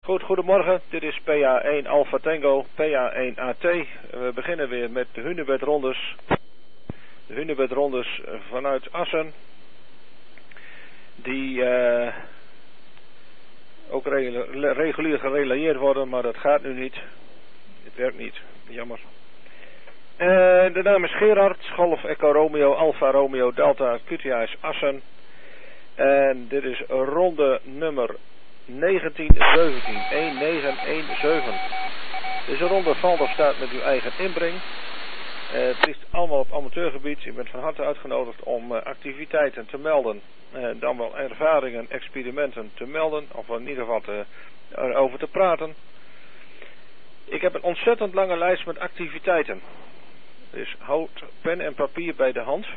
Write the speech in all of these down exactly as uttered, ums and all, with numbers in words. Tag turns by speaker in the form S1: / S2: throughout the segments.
S1: Goed, goedemorgen. Dit is P A één Alpha Tango, P A één A T. We beginnen weer met de Hunebedrondes. De Hunebedrondes vanuit Assen. Die uh, ook re regulier gerelayeerd worden, maar dat gaat nu niet. Het werkt niet, jammer. Uh, de naam is Gerard, Golf Echo Romeo, Alpha Romeo, Delta, Q T A is Assen. En dit is ronde nummer negentien zeventien, een negen een zeven. Deze ronde valt of staat met uw eigen inbreng. Uh, het ligt allemaal op amateurgebied. U bent van harte uitgenodigd om uh, activiteiten te melden. Uh, dan wel ervaringen, experimenten te melden. Of in ieder geval te, erover te praten. Ik heb een ontzettend lange lijst met activiteiten. Dus houd pen en papier bij de hand.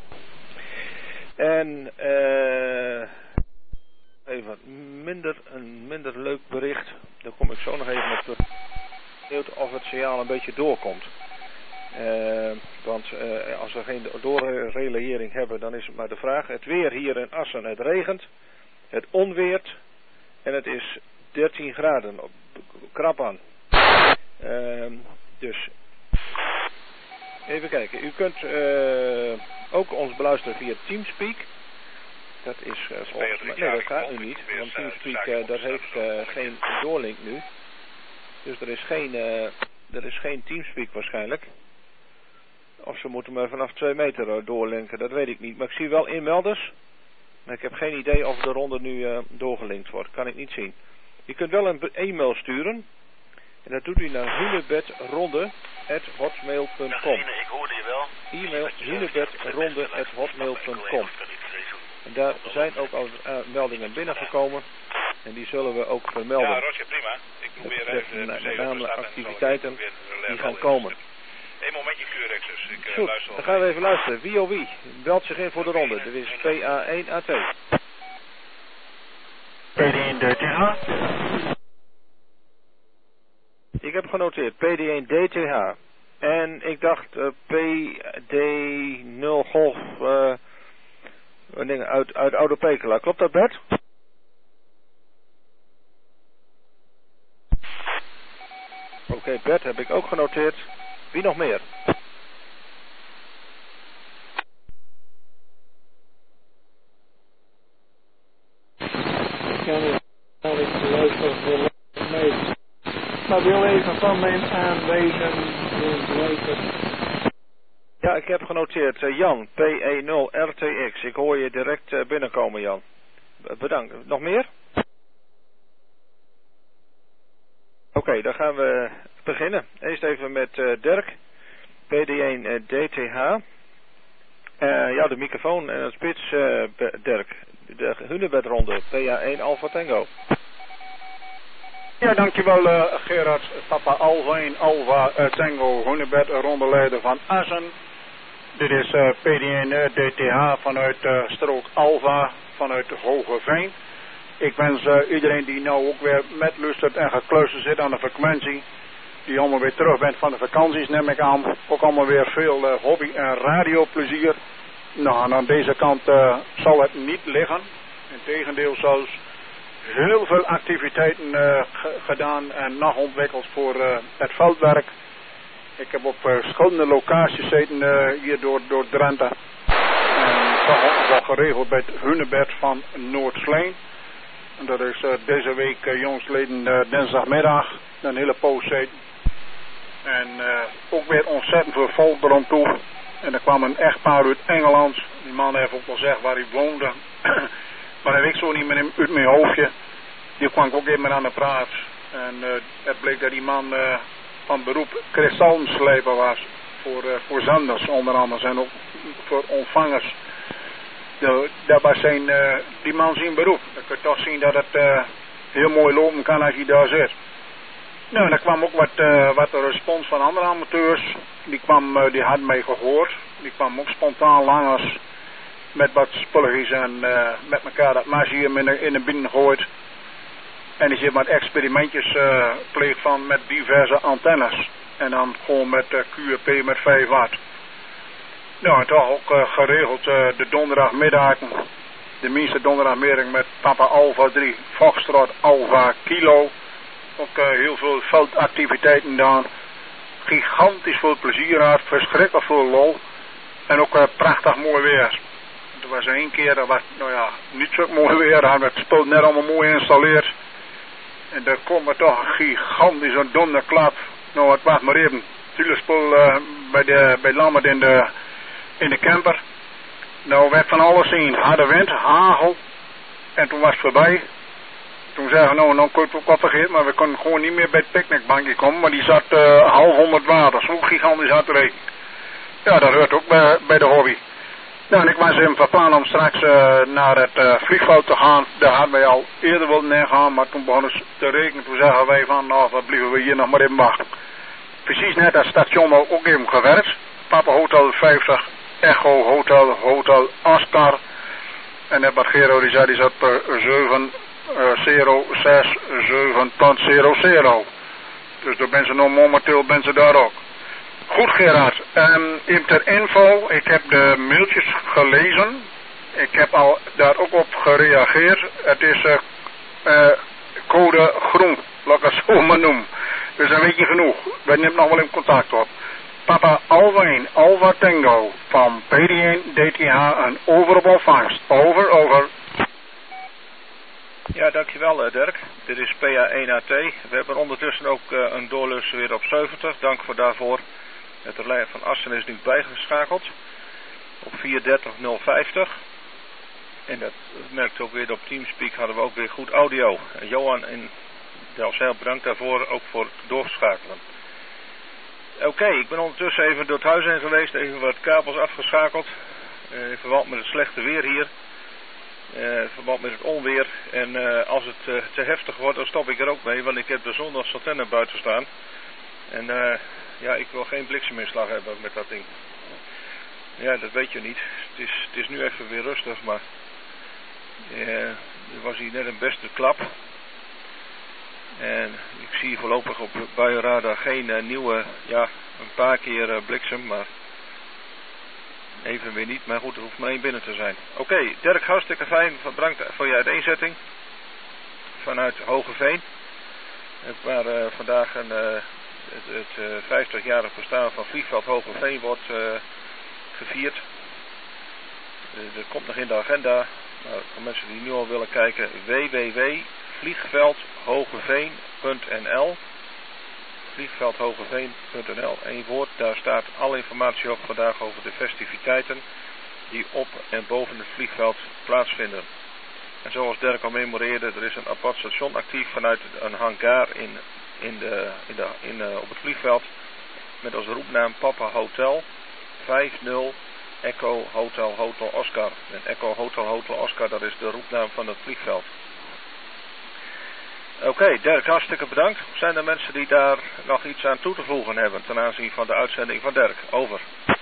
S1: En uh, even minder, een minder leuk bericht. Daar kom ik zo nog even op terug. Of het signaal een beetje doorkomt. Uh, want uh, als we geen doorrelayering hebben, dan is het maar de vraag. Het weer hier in Assen, het regent. Het onweert. En het is dertien graden. Krap aan. Uh, dus even kijken. U kunt uh, ook ons beluisteren via Teamspeak. Dat is uh, volgens mij... Nee, dat gaat nu niet. Want Teamspeak uh, dat heeft uh, geen doorlink nu. Dus er is geen, uh, er is geen Teamspeak waarschijnlijk. Of ze moeten me vanaf twee meter doorlinken, dat weet ik niet. Maar ik zie wel inmelders. Maar ik heb geen idee of de ronde nu uh, doorgelinkt wordt. Kan ik niet zien. Je kunt wel een e-mail sturen. En dat doet u naar hunebedronde at hotmail punt com.
S2: Ik hoorde je wel.
S1: E-mail hunebedronde at hotmail punt com. En daar zijn ook al uh, meldingen binnengekomen. En die zullen we ook vermelden.
S2: Ja, Roger, prima. Ik probeer even
S1: met uh, name activiteiten die gaan komen.
S2: Eén momentje, Curex, dus ik uh,
S1: Goed,
S2: luister
S1: dan gaan we even luisteren. Wie of wie belt zich in voor de ronde? Dit is P A één A T.
S3: P D één D T H.
S1: Ik heb genoteerd P D één D T H. En ik dacht uh, P D nul Golf uh, uit, uit Oude Pekela. Klopt dat, Bert? Oké, okay, Bert heb ik ook genoteerd. Wie nog meer?
S3: Ik kan niet de luisteren voor mee. Maar wil even van mijn aanwezen luisteren.
S1: Ja, ik heb genoteerd uh, Jan, P E nul R T X. Ik hoor je direct uh, binnenkomen, Jan. B bedankt. Nog meer? Oké, okay, dan gaan we beginnen. Eerst even met uh, Dirk, P D één uh, D T H. Uh, ja, de microfoon en het spits, uh, Dirk. De Hunebedronde, P A één Alpha Tango.
S4: Ja, dankjewel uh, Gerard, Papa Alpha één Alpha uh, Tango, Hunebed, rondeleider van Assen. Dit is uh, P D één uh, D T H vanuit uh, strook Alpha, vanuit Hogeveen. Ik wens uh, iedereen die nou ook weer met luistert en gekluisterd zit aan de frequentie, die allemaal weer terug bent van de vakanties, neem ik aan, ook allemaal weer veel uh, hobby- en radioplezier. Nou, en aan deze kant uh, zal het niet liggen. Integendeel, zelfs heel veel activiteiten uh, gedaan en nog ontwikkeld voor uh, het veldwerk. Ik heb op uh, verschillende locaties gezeten uh, hier door, door Drenthe. En toch ook wel geregeld bij het Hunebed van Noord-Sleen. En dat is uh, deze week uh, jongsleden uh, dinsdagmiddag een hele poos zitten. En uh, ook weer ontzettend veel volk erom toe. En er kwam een echtpaar uit Engeland. Die man heeft ook wel gezegd waar hij woonde. Maar dat weet ik zo niet meer uit mijn hoofdje. Die kwam ik ook even met aan de praat. En uh, het bleek dat die man uh, van beroep kristalsleper was. Voor, uh, voor zenders onder andere. En ook voor ontvangers. De, dat was zijn, uh, die man zijn beroep. Dan kun je toch zien dat het uh, heel mooi lopen kan als hij daar zit. Nou, en er kwam ook wat, uh, wat de respons van andere amateurs. Die, kwam, uh, die hadden mij gehoord. Die kwam ook spontaan langers. Met wat spulletjes en uh, met elkaar dat maasje hier in de, in de binnen gooit. En die zit wat experimentjes uh, pleegt van met diverse antennes. En dan gewoon met uh, Q R P met vijf watt. Nou, en toch ook uh, geregeld uh, de donderdagmiddagen. De minste donderdagmiddag met Papa Alpha drie, Foxtrot Alpha Kilo. Ook uh, heel veel veldactiviteiten gedaan. Gigantisch veel plezier gehad, verschrikkelijk veel lol. En ook uh, prachtig mooi weer. Er was één keer, dat was nou ja, niet zo mooi weer, hadden we het spul net allemaal mooi geïnstalleerd. En daar kwam er toch een gigantisch een donderklap. Nou, het was maar even. Natuurlijk spul uh, bij de bij Lammert in de, in de camper. Nou werd van alles zien. Harde wind, hagel. En toen was het voorbij. Toen zeiden we, nou, dan kon je het ook wel vergeten, maar we konden gewoon niet meer bij het picknickbankje komen. Maar die zat uh, half honderd water, zo gigantisch hard te regen. Ja, dat hoort ook bij, bij de hobby. Nou, en ik was even van plan om straks uh, naar het uh, vliegveld te gaan. Daar hadden wij al eerder willen heen gaan, maar toen begon het te regenen. Toen zeggen wij van, nou, wat blijven we hier nog maar even wachten. Precies net dat station al ook even gewerkt. Papa Hotel vijftig, Echo Hotel, Hotel Oscar. En de Bargero die zei, die zat per zeven zero zes zeven punt zero zero. Dus daar ben ze nog momenteel ben ze daar ook. Goed Gerard, um, even ter info, ik heb de mailtjes gelezen. Ik heb al daar ook op gereageerd. Het is uh, uh, code groen, laat ik het zo maar noemen. Dus dan weet je genoeg. We nemen nog wel in contact op. Papa Alfa één, Alfa Tango van P D één D T H, een over op ontvangst. Over, over.
S1: Ja, dankjewel uh, Dirk. Dit is P A één A T. We hebben ondertussen ook uh, een doorlus weer op zeventig. Dank voor daarvoor. Het relais van Assen is nu bijgeschakeld. Op vier dertig nul vijftig. En dat merkt ook weer op Teamspeak hadden we ook weer goed audio. En Johan in Delfzijl, bedankt daarvoor, ook voor het doorschakelen. Oké, okay, ik ben ondertussen even door het huis heen geweest, even wat kabels afgeschakeld. Uh, in verband met het slechte weer hier. Uh, in verband met het onweer. En uh, als het uh, te heftig wordt, dan stop ik er ook mee, want ik heb de zondagsantenne buiten staan. En uh, ja, ik wil geen blikseminslag hebben met dat ding. Ja, dat weet je niet. Het is, het is nu even weer rustig, maar uh, er was hier net een beste klap. En ik zie voorlopig op buienradar geen uh, nieuwe, ja, een paar keer uh, bliksem, maar even weer niet. Maar goed, er hoeft maar één binnen te zijn. Oké, okay, Dirk, hartstikke fijn. Bedankt voor je uiteenzetting vanuit Hogeveen. Het waar uh, vandaag een, uh, het, het uh, vijftigjarig bestaan van vliegveld Hogeveen wordt uh, gevierd. Uh, dat komt nog in de agenda. Nou, voor mensen die nu al willen kijken, w w w punt vliegveldhogeveen punt n l vliegveldhogeveen punt n l, één woord, daar staat alle informatie op vandaag over de festiviteiten die op en boven het vliegveld plaatsvinden. En zoals Dirk al memoreerde, er is een apart station actief vanuit een hangar in, in de, in de, in, uh, op het vliegveld met als roepnaam Papa Hotel vijf nul Echo Hotel Hotel Oscar. En Echo Hotel Hotel Oscar, dat is de roepnaam van het vliegveld. Oké, okay, Dirk, hartstikke bedankt. Zijn er mensen die daar nog iets aan toe te voegen hebben ten aanzien van de uitzending van Dirk? Over.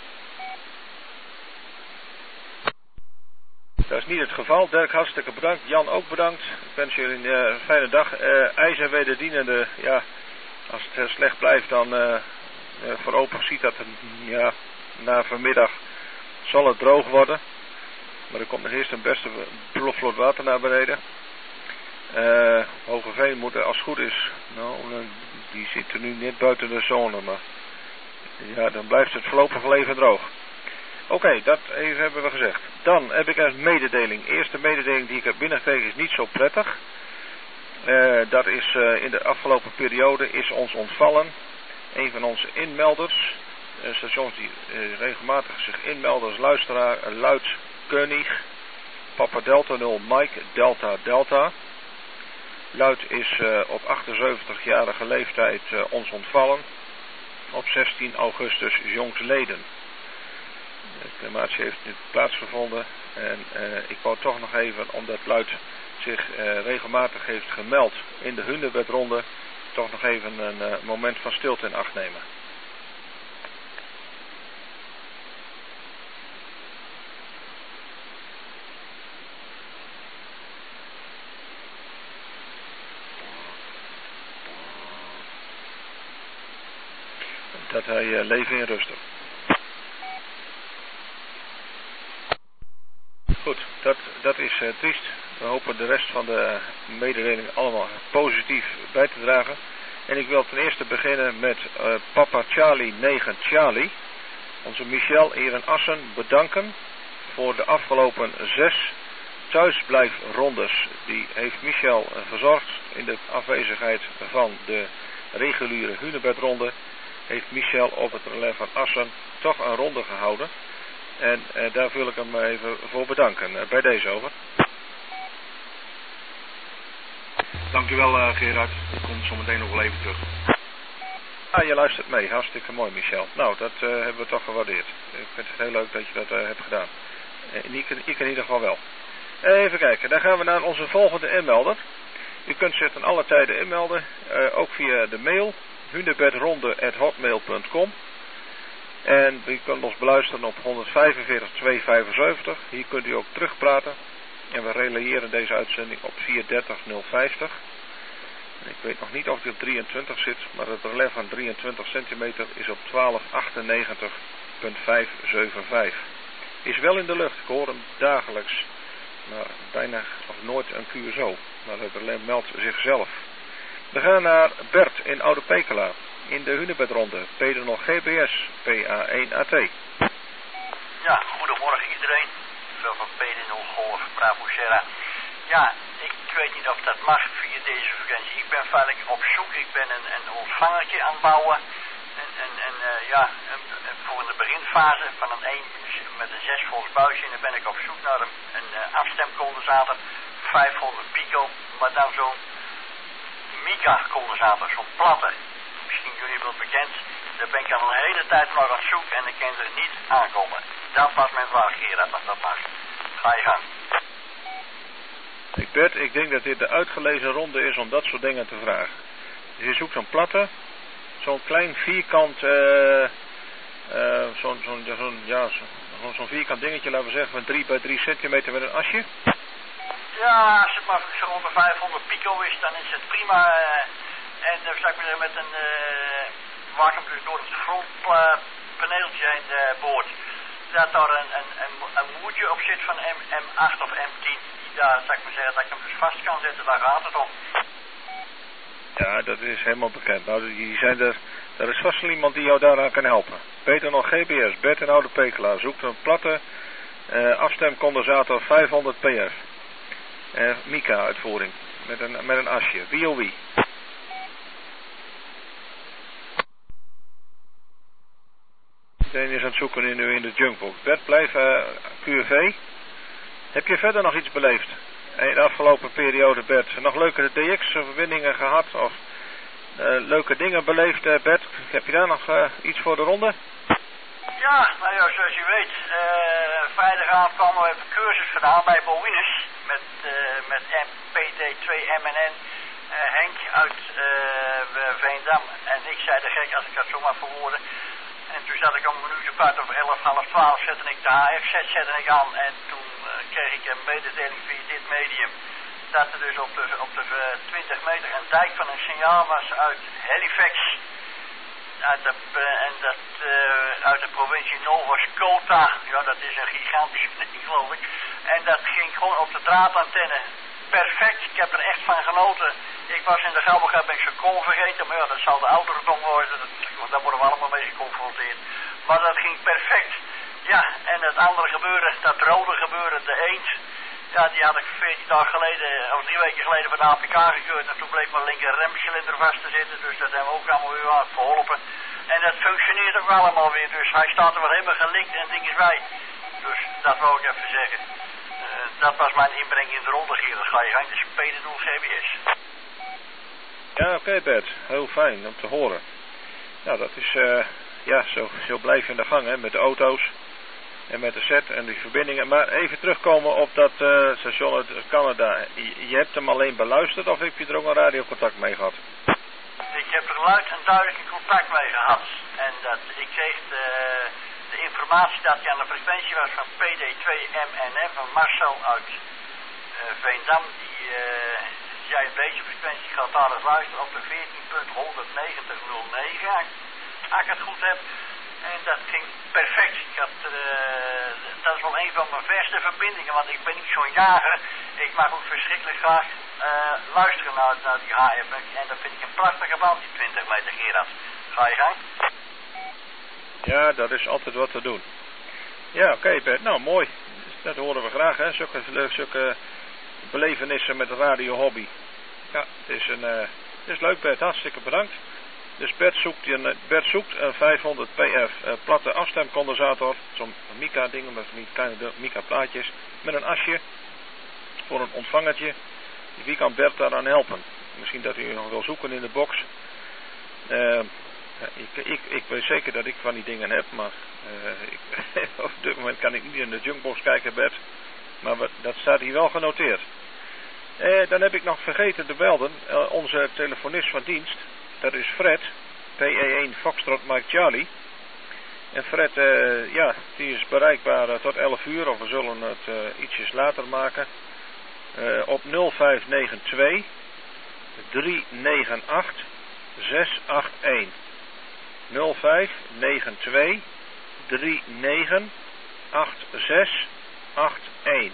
S1: Dat is niet het geval. Dirk, hartstikke bedankt. Jan ook bedankt. Ik wens jullie een uh, fijne dag. Uh, IJs en wederdienende, ja, als het uh, slecht blijft, dan uh, uh, voorlopig ziet dat, uh, ja, na vanmiddag zal het droog worden. Maar er komt nog eerst een beste vlot water naar beneden. Uh, Hogeveen moet er als het goed is, nou, die zit er nu net buiten de zone, maar ja, dan blijft het voorlopig wel even droog. Oké, okay, dat even hebben we gezegd. Dan heb ik een mededeling. De eerste mededeling die ik heb binnengekregen is niet zo prettig. Uh, dat is uh, in de afgelopen periode is ons ontvallen. Een van onze inmelders, uh, stations die uh, regelmatig zich inmelden als luisteraar, uh, Luid König, Papa Delta nul Mike Delta Delta. Luid is uh, op achtenzeventigjarige leeftijd uh, ons ontvallen. Op zestien augustus jongsleden. De crematie heeft nu plaatsgevonden. En uh, ik wou toch nog even, omdat Luid zich uh, regelmatig heeft gemeld in de Hunebedronde, toch nog even een uh, moment van stilte in acht nemen. Dat hij uh, leven in rusten. Goed, dat, dat is uh, triest. We hopen de rest van de mededelingen allemaal positief bij te dragen. En ik wil ten eerste beginnen met uh, Papa Charlie negen Charlie. Onze Michel hier in Assen bedanken voor de afgelopen zes thuisblijfrondes. Die heeft Michel uh, verzorgd in de afwezigheid van de reguliere Hunebedronde. Heeft Michel op het relais van Assen toch een ronde gehouden. En uh, daar wil ik hem even voor bedanken. Uh, bij deze over.
S5: Dankjewel uh, Gerard. Ik kom zo meteen nog wel even terug.
S1: Ah, je luistert mee. Hartstikke mooi, Michel. Nou, dat uh, hebben we toch gewaardeerd. Ik vind het heel leuk dat je dat uh, hebt gedaan. Uh, ik, ik in ieder geval wel. Uh, even kijken. Dan gaan we naar onze volgende inmelder. U kunt zich ten alle tijden inmelden. Uh, ook via de mail. hunebedronde at hotmail punt com. En u kunt ons beluisteren op honderdvijfenveertig tweehonderdvijfenzeventig. Hier kunt u ook terugpraten. En we relayeren deze uitzending op vierhonderddertig nul vijftig. Ik weet nog niet of die op drieëntwintig zit, maar het relais van drieëntwintig centimeter is op twaalf achtennegentig punt vijfhonderdzevenenvijftig. Is wel in de lucht, ik hoor hem dagelijks. Maar bijna of nooit een Q S O. Maar het relais meldt zichzelf. We gaan naar Bert in Oude Pekela. In de Hunebedronde. P D nul G B S. P A één A T.
S6: Ja, goedemorgen iedereen. Veel van P D nul Golf Bravo Sierra. Ja, ik weet niet of dat mag via deze frequentie. Ik ben feitelijk op zoek. Ik ben een, een ontvangertje aan het bouwen. En, en, en uh, ja, een, een, voor de beginfase van een één met een zes volts buisje. En dan ben ik op zoek naar een, een uh, afstemcondensator. vijfhonderd pico. Maar dan zo'n Mica condensator. Zo'n platte. Misschien jullie wel bekend. Daar ben ik al een hele tijd nog aan het zoeken. En ik kan er niet aankomen. Dat was mijn vraag, Gerard, als dat mag. Ga je gang.
S1: Ik Bert, ik denk dat dit de uitgelezen ronde is om dat soort dingen te vragen. Dus je zoekt zo'n platte, zo'n klein vierkant, uh, uh, zo'n zo'n zo'n ja, zo'n zo vierkant dingetje, laten we zeggen, van drie bij drie centimeter met een asje.
S6: Ja, als het maar zo rond de vijfhonderd pico is, dan is het prima. Uh, en dan zou ik maar zeggen, met een, uh, waar ik hem dus door het frontpaneeltje heen uh, boord. Dat daar een, een, een, een moertje op zit van M acht of M tien. Ja, zou ik maar zeggen dat ik hem dus vast kan zetten, daar gaat het om.
S1: Ja, dat is helemaal bekend. Nou, die zijn er, er is vast wel iemand die jou daaraan kan helpen. Peter nog G B S, Bert en Oude Pekela. Zoekt een platte uh, afstemcondensator vijfhonderd P F. Uh, Mica uitvoering. Met een, met een asje. Wie of wie? Iedereen is aan het zoeken in, nu in de junkbox. Bert, blijf uh, Q V. Heb je verder nog iets beleefd? In de afgelopen periode, Bert. Nog leuke D X-verbindingen gehad? Of uh, leuke dingen beleefd, uh, Bert? Heb je daar nog uh, iets voor de ronde?
S6: Ja, nou ja, zoals je weet. Uh, vrijdagavond kwamen we even cursus gedaan bij Boinus. Met, uh, met P T twee M N N. Uh, Henk uit uh, Veendam. En ik zei de gek, als ik dat zomaar verwoorden. En toen zat ik om een uurtje kwart of elf, half twaalf, zette ik de H F Z zette ik aan. En toen uh, kreeg ik een mededeling via dit medium. Dat er dus op de, op de uh, twintig meter een dijk van een signaal was uit Halifax. Uit de, uh, en dat uh, uit de provincie Nova Scotia. Ja, dat is een gigantische ding, geloof ik. En dat ging gewoon op de draadantenne. Perfect, ik heb er echt van genoten. Ik was in de Gabelga, ben ik zo'n kool vergeten, maar ja, dat zal de ouderdom worden, dat, daar worden we allemaal mee geconfronteerd. Maar dat ging perfect. Ja, en het andere gebeuren, dat rode gebeuren, de eend, ja, die had ik veertien dagen geleden, of drie weken geleden van de A P K gekeurd en toen bleek mijn linker remcilinder vast te zitten, dus dat hebben we ook allemaal weer aan geholpen. En dat functioneert ook allemaal weer, dus hij staat er wel helemaal gelikt en ding is bij. Dus dat wou ik even zeggen. Uh, dat was mijn inbreng in de ronde, Gerard. Ga je gang, dus P D nul G B S.
S1: Ja, oké okay, Bert. Heel fijn om te horen. Nou, dat is, uh, ja, zo, zo blijf je in de gang, hè, met de auto's en met de set en die verbindingen. Maar even terugkomen op dat uh, station uit Canada. Je, je hebt hem alleen beluisterd of heb je er ook een radiocontact mee gehad?
S6: Ik heb er luid en duidelijk contact mee gehad. En dat, ik kreeg de, de informatie dat hij aan de frequentie was van P D twee M N N van Marcel uit uh, Veendam. Die uh, zei op deze frequentie gaat daar eens luisteren op de veertien punt honderdnegentig nul negen. Als ik het goed heb. En dat ging perfect. Ik had, uh, dat is wel een van mijn verste verbindingen, want ik ben niet zo'n jager. Ik mag ook verschrikkelijk graag uh, luisteren naar, naar die H F. En dat vind ik een prachtige band, die twintig meter, Gerard. Ga je gang?
S1: Ja, dat is altijd wat te doen. Ja, oké okay, Bert. Nou, mooi. Dat horen we graag, hè. Zulke, zulke belevenissen met de radio hobby. Ja, het is, een, uh, het is leuk, Bert. Hartstikke bedankt. Dus Bert zoekt een, Bert zoekt een vijfhonderd P F uh, platte afstemcondensator. Zo'n Mica ding met niet kleine Mica plaatjes. Met een asje. Voor een ontvangertje. Wie kan Bert daaraan helpen? Misschien dat u nog wil zoeken in de box. Uh, ja, ik, ik, ik weet zeker dat ik van die dingen heb. Maar uh, ik, op dit moment kan ik niet in de junkbox kijken, Bert. Maar we, dat staat hier wel genoteerd. Uh, dan heb ik nog vergeten te melden. Uh, onze telefonist van dienst. Dat is Fred, P E één Foxtrot Mike Charlie. En Fred, uh, ja, die is bereikbaar uh, tot elf uur, of we zullen het uh, ietsjes later maken. Uh, op nul vijf negen twee, drie negen acht, zes acht een. nul vijf negen twee, drie negen acht, zes acht een.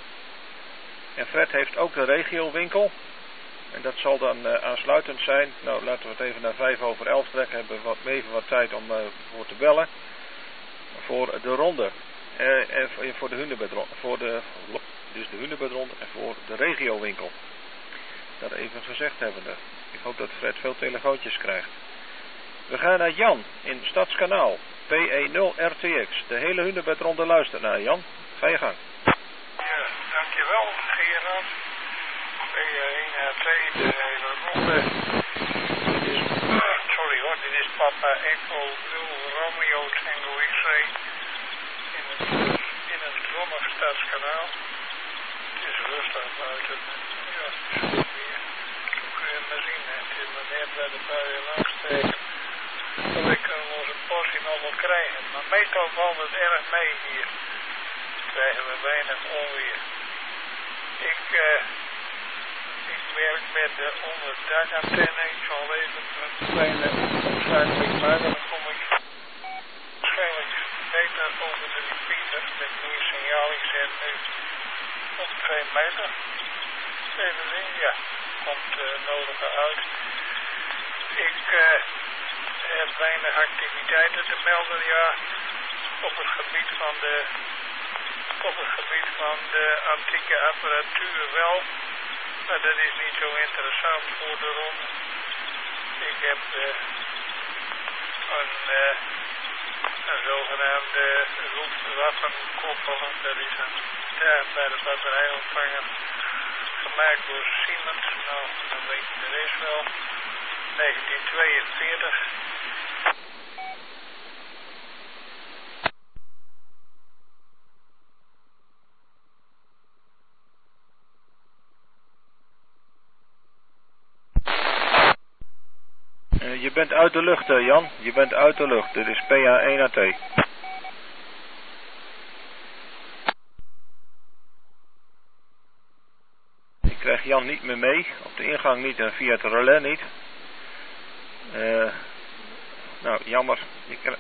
S1: En Fred heeft ook de regiowinkel. En dat zal dan uh, aansluitend zijn. Nou, laten we het even naar vijf over elf trekken. Hebben we wat, even wat tijd om uh, voor te bellen. Voor de ronde. Uh, en voor de Hunebedronde. Voor de, dus de Hunebedronde en voor de regiowinkel. Dat even gezegd hebbende. Ik hoop dat Fred veel telefoontjes krijgt. We gaan naar Jan in Stadskanaal. P E nul R T X. De hele Hunebedronde luistert naar Jan. Ga je gang.
S3: Ja, dankjewel Gerard. P één R T, de hele ronde. Dit is, uh, sorry hoor, dit is Papa Echo nul Romeo Tango X-ray in het, in het zonnig Stadskanaal. Het is rustig buiten. Ja, het is goed weer. Zo kun je maar zien. Het is maar net bij de buien langsteken. We kunnen onze portie nog wel krijgen. Maar meestal valt het erg mee hier. Krijgen we weinig onweer. Ik, uh, ik werk met de onderdakantenne. Ik zal even een kleine omschakeling maken. Dan kom ik waarschijnlijk beter over de repeater met nieuw signaal. Ik zet nu op twee meter. Even zien, ja, komt uh, nodige uit. Ik uh, heb weinig activiteiten te melden, ja, op het gebied van de op het gebied van de antieke apparatuur wel, maar dat is niet zo interessant voor de ronde. Ik heb uh, een, uh, een zogenaamde roetwaffenkoppel, dat is een ja, bij de batterijontvanger gemaakt door Siemens, nou dan weet je de rest wel, negentien tweeënveertig.
S1: Je bent uit de lucht, Jan. Je bent uit de lucht. Dit is P A één A T. Ik krijg Jan niet meer mee. Op de ingang niet en via het relais niet. Uh, nou, jammer. Ik krijg...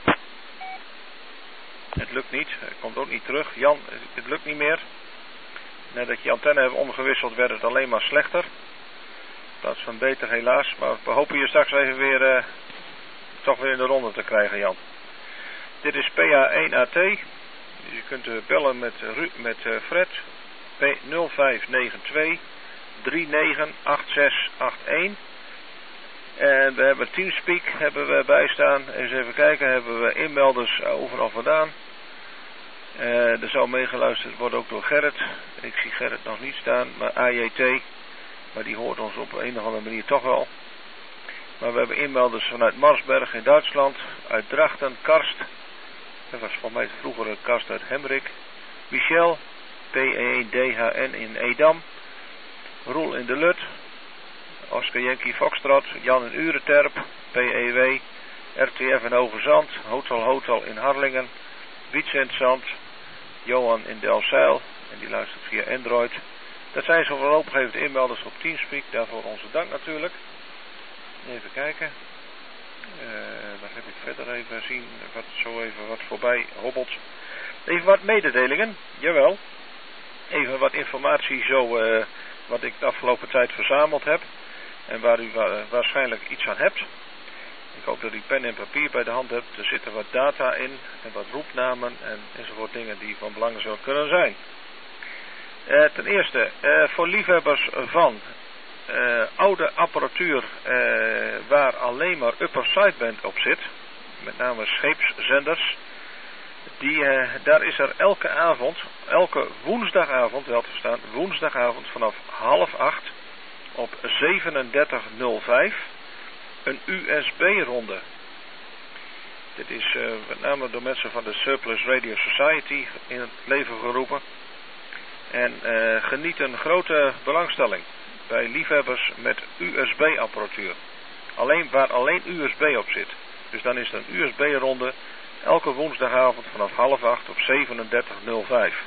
S1: Het lukt niet. Het komt ook niet terug. Jan, het lukt niet meer. Nadat je antenne hebt omgewisseld werd het alleen maar slechter. Dat is van beter helaas, maar we hopen je straks even weer uh, toch weer in de ronde te krijgen, Jan. Dit is P A één A T. Dus je kunt uh, bellen met, uh, met uh, Fred. nul vijf negen twee, drie negen acht, zes acht een. En we hebben Teamspeak hebben we bijstaan. Eens even kijken, hebben we inmelders overal vandaan. Uh, er zou meegeluisterd worden ook door Gerrit. Ik zie Gerrit nog niet staan, maar A J T... Maar die hoort ons op een of andere manier toch wel. Maar we hebben inmelders vanuit Marsberg in Duitsland. Uit Drachten, Karst. Dat was voor mij vroeger Karst uit Hemrik. Michel, P E één D H N in Edam. Roel in de Lut. Oscar Yankee Foxtrot. Jan in Urenterp. P E W. R T F in Hoogezand. Hotel Hotel in Harlingen. Vincent Zand. Johan in Delfzijl. En die luistert via Android. Dat zijn zo voorlopig even de inmelders op Teamspeak. Daarvoor onze dank natuurlijk. Even kijken. Uh, dan heb ik verder even zien wat zo even wat voorbij hobbelt. Even wat mededelingen, jawel. Even wat informatie zo uh, wat ik de afgelopen tijd verzameld heb. En waar u wa waarschijnlijk iets aan hebt. Ik hoop dat u pen en papier bij de hand hebt. Er zitten wat data in en wat roepnamen en enzovoort dingen die van belang zullen kunnen zijn. Uh, ten eerste, uh, voor liefhebbers van uh, oude apparatuur uh, waar alleen maar upper sideband op zit. Met name scheepszenders. Die, uh, daar is er elke avond, elke woensdagavond, wel te verstaan, woensdagavond vanaf half acht op zevenendertig nul vijf een U S B-ronde. Dit is uh, met name door mensen van de Surplus Radio Society in het leven geroepen. En uh, geniet een grote belangstelling bij liefhebbers met U S B-apparatuur. Alleen waar alleen U S B op zit. Dus dan is er een U S B-ronde elke woensdagavond vanaf half acht op zevenendertig nul vijf.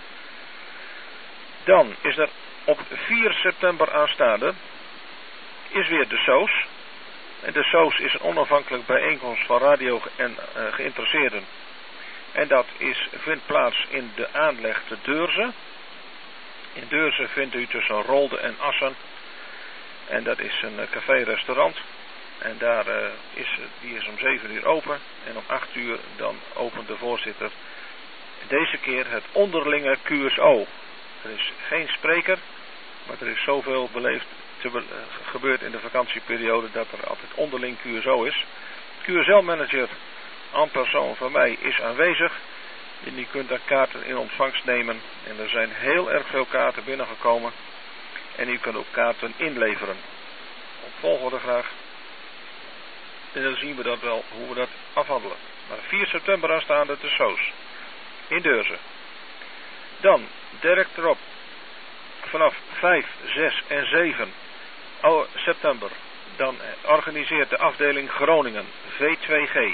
S1: Dan is er op vier september aanstaande is weer de S O S. En de S O S is een onafhankelijk bijeenkomst van radio en uh, geïnteresseerden. En dat is, vindt plaats in de aanleg te Deurzen. In Deurzen vindt u tussen Rolde en Assen. En dat is een uh, café-restaurant. En daar uh, is, die is om zeven uur open. En om acht uur dan opent de voorzitter deze keer het onderlinge Q S O. Er is geen spreker, maar er is zoveel beleefd te be uh, gebeurd in de vakantieperiode dat er altijd onderling Q S O is. Q S L-manager en persoon van mij is aanwezig. En u kunt daar kaarten in ontvangst nemen. En er zijn heel erg veel kaarten binnengekomen. En u kunt ook kaarten inleveren. Op volgorde graag. En dan zien we dat wel, hoe we dat afhandelen. Maar vier september aanstaande de S O S. In Deurzen. Dan, direct erop. Vanaf vijf, zes en zeven september. Dan organiseert de afdeling Groningen, V twee G.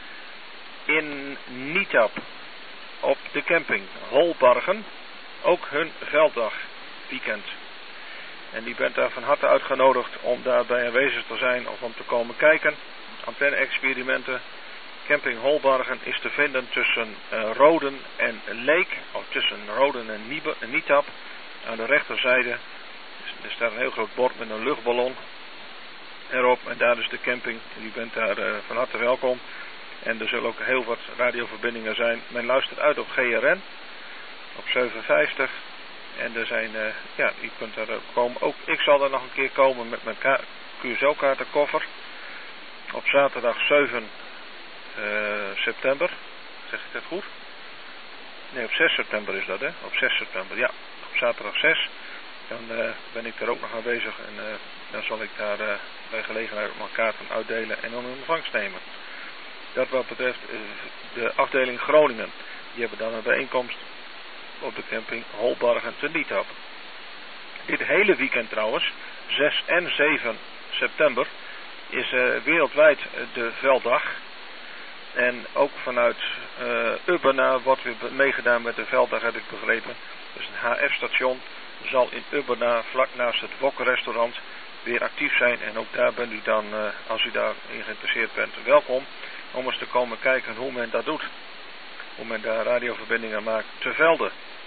S1: In Nietap. Op de camping Holbargen. Ook hun velddag weekend. En u bent daar van harte uitgenodigd om daarbij aanwezig te zijn of om te komen kijken. Antenne-experimenten. Camping Holbargen is te vinden tussen uh, Roden en Leek. Of tussen Roden en Niebe, Nietap. Aan de rechterzijde. Er staat een heel groot bord met een luchtballon erop. En daar is de camping. En u bent daar uh, van harte welkom. En er zullen ook heel wat radioverbindingen zijn. Men luistert uit op G R N. Op zevenenvijftig. En er zijn, uh, ja, u kunt er komen. Ook ik zal er nog een keer komen met mijn Q S O-kaartenkoffer. Op zaterdag zeven uh, september. Zeg ik dat goed? Nee, op zes september is dat, hè? Op zes september, ja. Op zaterdag zes. Dan uh, ben ik er ook nog aanwezig. En uh, dan zal ik daar uh, bij gelegenheid ook nog kaarten uitdelen en dan in ontvangst nemen. Dat wat betreft uh, de afdeling Groningen. Die hebben dan een bijeenkomst op de camping Holbargen te Nietap. Dit hele weekend trouwens, zes en zeven september, is uh, wereldwijd de velddag. En ook vanuit uh, Ubbena wordt weer meegedaan met de velddag, heb ik begrepen. Dus een H F-station zal in Ubbena, vlak naast het Wok-restaurant, weer actief zijn. En ook daar bent u dan, uh, als u daarin geïnteresseerd bent, welkom om eens te komen kijken hoe men dat doet. Hoe men daar radioverbindingen maakt te velden.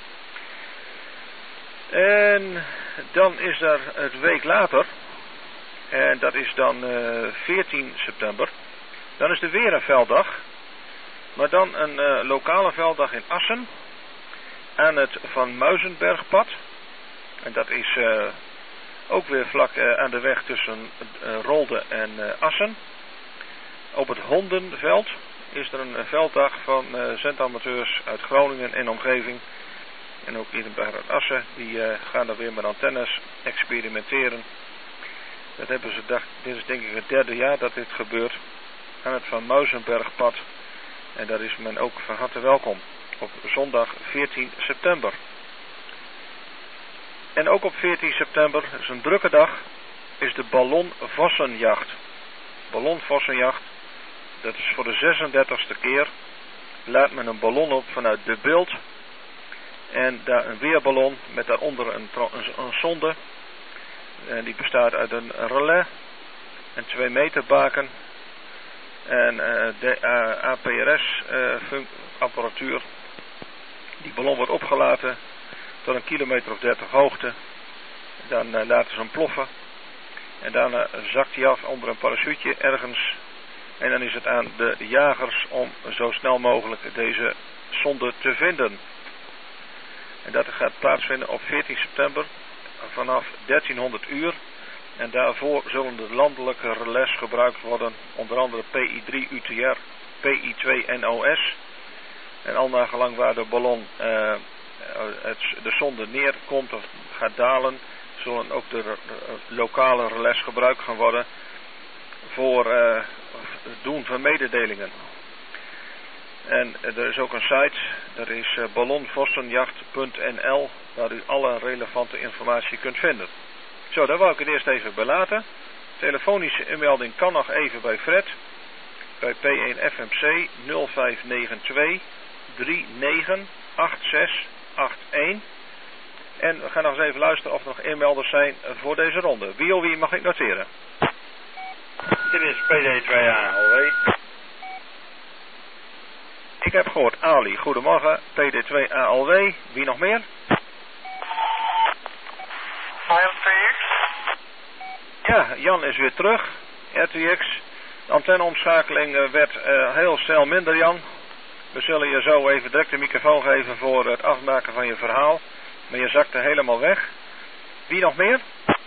S1: En dan is er het week later, en dat is dan uh, veertien september, dan is er weer een velddag, maar dan een uh, lokale velddag in Assen, aan het Van Muizenbergpad. En dat is uh, ook weer vlak uh, aan de weg tussen uh, Rolde en uh, Assen. Op het Hondenveld is er een velddag van uh, zendamateurs uit Groningen en omgeving. En ook Idenberg uit Assen, die uh, gaan dan weer met antennes experimenteren. Dat hebben ze gedacht, dit is denk ik het derde jaar dat dit gebeurt. Aan het Van Muizenbergpad. En daar is men ook van harte welkom. Op zondag veertien september. En ook op veertien september, dat is een drukke dag, is de ballonvossenjacht. Ballonvossenjacht, dat is voor de zesendertigste keer. Laat men een ballon op vanuit de beeld. En daar een weerballon met daaronder een, een, een sonde. En die bestaat uit een relais, een twee meter baken en uh, de uh, A P R S uh, apparatuur. Die ballon wordt opgelaten tot een kilometer of dertig hoogte. Dan uh, laten ze hem ploffen. En daarna zakt hij af onder een parachute ergens. En dan is het aan de jagers om zo snel mogelijk deze sonde te vinden. En dat gaat plaatsvinden op veertien september vanaf dertienhonderd uur. En daarvoor zullen de landelijke relais gebruikt worden. Onder andere P I drie U T R, P I twee N O S. En al naar gelang waar de ballon, uh, het, de sonde neerkomt of gaat dalen, zullen ook de, de, de lokale relais gebruikt gaan worden voor uh, het doen van mededelingen. En uh, er is ook een site, dat is uh, ballonvossenjacht punt N L, waar u alle relevante informatie kunt vinden. Zo, daar wou ik het eerst even bij laten. Telefonische inmelding kan nog even bij Fred. Bij P één F M C nul vijf negen twee drie negen acht zes acht een. En we gaan nog eens even luisteren of er nog inmelders zijn voor deze ronde. Wie of wie mag ik noteren?
S7: Dit is P D twee A L W.
S1: Ik heb gehoord Ali. Goedemorgen. P D twee A L W. Wie nog meer?
S3: R T X.
S1: Ja, Jan is weer terug. R T X. De antenneomschakeling werd uh, heel snel minder, Jan. We zullen je zo even direct de microfoon geven voor het afmaken van je verhaal. Maar je zakte helemaal weg. Wie nog meer?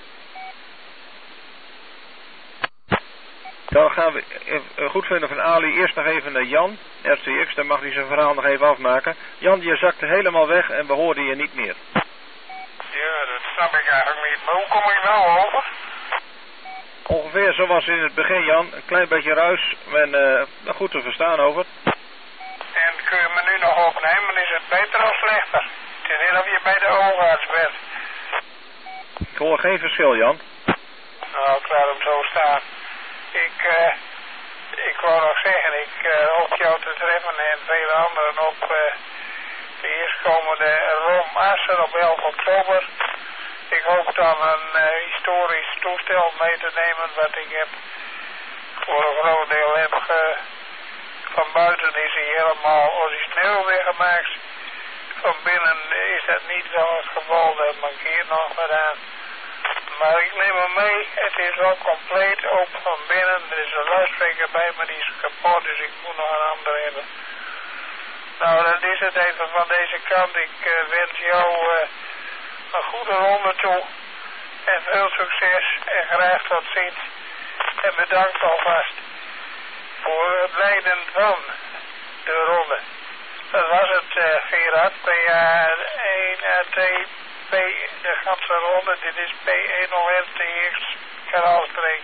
S1: Dan gaan we uh, goed vinden van Ali. Eerst nog even naar Jan, R T X. Dan mag hij zijn verhaal nog even afmaken. Jan, je zakte helemaal weg en we hoorden je niet meer.
S3: Ja, dat snap ik eigenlijk niet. Maar hoe kom ik nou over?
S1: Ongeveer zoals in het begin, Jan. Een klein beetje ruis en uh, goed te verstaan over.
S3: En kun je me nu nog opnemen? Is het beter of slechter? Het is net of je bij de oogarts bent.
S1: Ik hoor geen verschil, Jan.
S3: Nou, ik laat hem zo staan. Ik, uh, ik wou nog zeggen, ik uh, hoop jou te treffen en vele anderen op uh, de eerstkomende Rom Assen op elf oktober. Ik hoop dan een uh, historisch toestel mee te nemen wat ik heb voor een groot deel heb ge... Van buiten is hij helemaal origineel weer gemaakt. Van binnen is dat niet zo het geval, dat mankeert nog wat aan. Maar ik neem hem mee, het is wel compleet, ook van binnen. Er is een luidspreker bij, maar die is kapot, dus ik moet nog een ander hebben. Nou, dat is het even van deze kant. Ik uh, wens jou uh, een goede ronde toe. En veel succes en graag tot ziens. En bedankt alvast voor het leiden van de ronde. Dat was het, uh, Gerard. P A één A T P, de ganse ronde. Dit is P één O R T X, Kanaalstreek.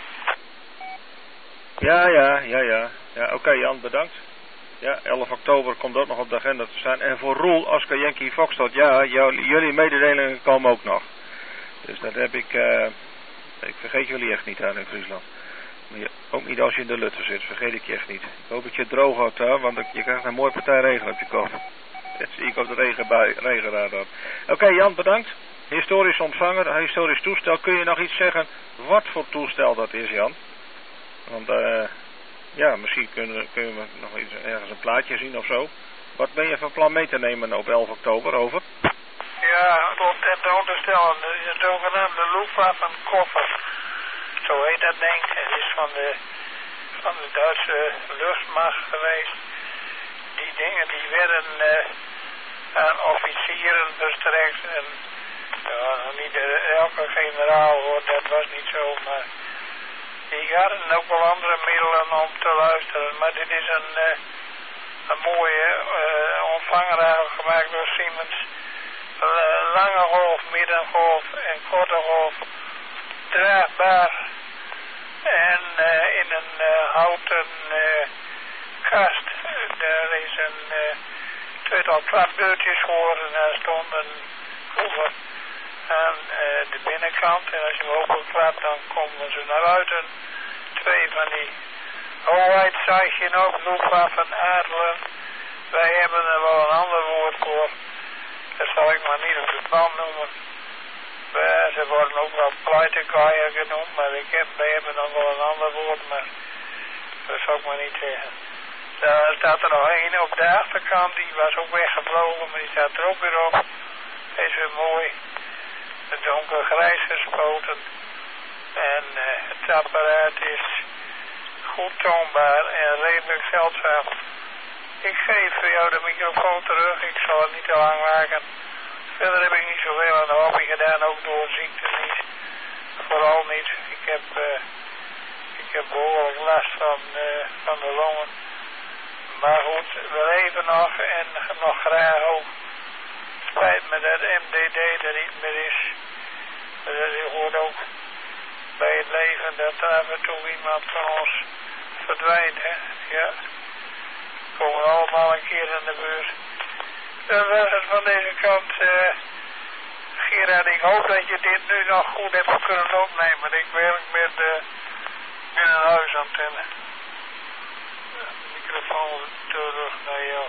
S1: Ja, ja, ja, ja. Ja, oké, okay, Jan, bedankt. Ja, elf oktober komt ook nog op de agenda te staan. En voor Roel, Oscar Yankee Foxtrot, ja, jou, jullie mededelingen komen ook nog. Dus dat heb ik, uh, ik vergeet jullie echt niet aan in Friesland. Maar je, ook niet als je in de Lutte zit, vergeet ik je echt niet. Ik hoop dat je het droog houdt, hè, want je krijgt een mooie partij regen op je kop. Dat zie ik op de regenbui, regenradar. Oké, okay, Jan, bedankt. Historisch ontvanger, historisch toestel. Kun je nog iets zeggen wat voor toestel dat is, Jan? Want, eh... Uh, ja, misschien kunnen, kunnen we nog iets, ergens een plaatje zien of zo. Wat ben je van plan mee te nemen op elf oktober, over?
S3: Ja, om tentoonstellen, de zogenaamde Luftwaffenkoffer. Zo heet dat ding. Het is van de, van de Duitse luchtmacht geweest. Die dingen die werden uh, aan officieren verstrekt. En ja, niet de, elke generaal hoor, dat was niet zo, maar die hadden ook wel andere middelen om te luisteren. Maar dit is een, uh, een mooie uh, ontvanger gemaakt door Siemens. Uh, lange golf, middengolf en korte golf. Draagbaar. En uh, in een uh, houten uh, kast. Daar is een uh, tweetal klapdeurtjes voor en daar stond een vroeger aan uh, de binnenkant. En als je hem openklapt dan komen ze naar buiten. Twee van die Hoheit zeg je nog, Luftwaffen Adler. Wij hebben er wel een ander woord voor. Dat zal ik maar niet op de band noemen. We, ze worden ook wel pleitenkaaien genoemd, maar ik heb, wij hebben dan wel een ander woord, maar dat zal ik maar niet zeggen. Daar staat er nog één op de achterkant, die was ook weggevlogen, maar die staat er ook weer op. Hij is weer mooi. Het donkergrijs gespoten. En uh, het apparaat is goed toonbaar en redelijk zeldzaam. Ik geef voor jou de microfoon terug, ik zal het niet te lang maken. Verder heb ik niet zoveel aan de hobby gedaan, ook door ziekte niet. Vooral niet. Ik heb, uh, ik heb behoorlijk last van, uh, van de longen. Maar goed, we leven nog en nog graag ook. Spijt me dat M D D er niet meer is. Dat hoort ook bij het leven dat er af en toe iemand van ons verdwijnt, hè. Ja. We komen allemaal een keer in de buurt. Dat was het van deze kant. Uh, Gerard, ik hoop dat je dit nu nog goed hebt kunnen opnemen. Ik werk met uh, binnen een huisantenne. Microfoon terug naar jou.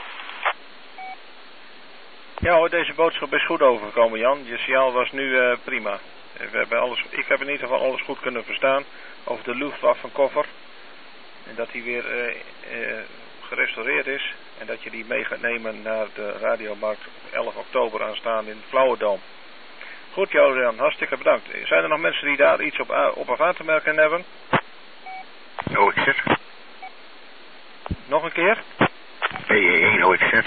S1: Ja hoor, deze boodschap is goed overgekomen, Jan. Je signaal was nu uh, prima. We hebben alles, ik heb in ieder geval alles goed kunnen verstaan over de Luftwaffenkoffer. En dat die weer uh, uh, gerestaureerd is. En dat je die mee gaat nemen naar de radiomarkt op elf oktober aanstaan in het Flauwedam. Goed, Jan, hartstikke bedankt. Zijn er nog mensen die daar iets op, op of aan te merken hebben?
S8: O X Z.
S1: Nog een keer?
S8: P E één O X Z.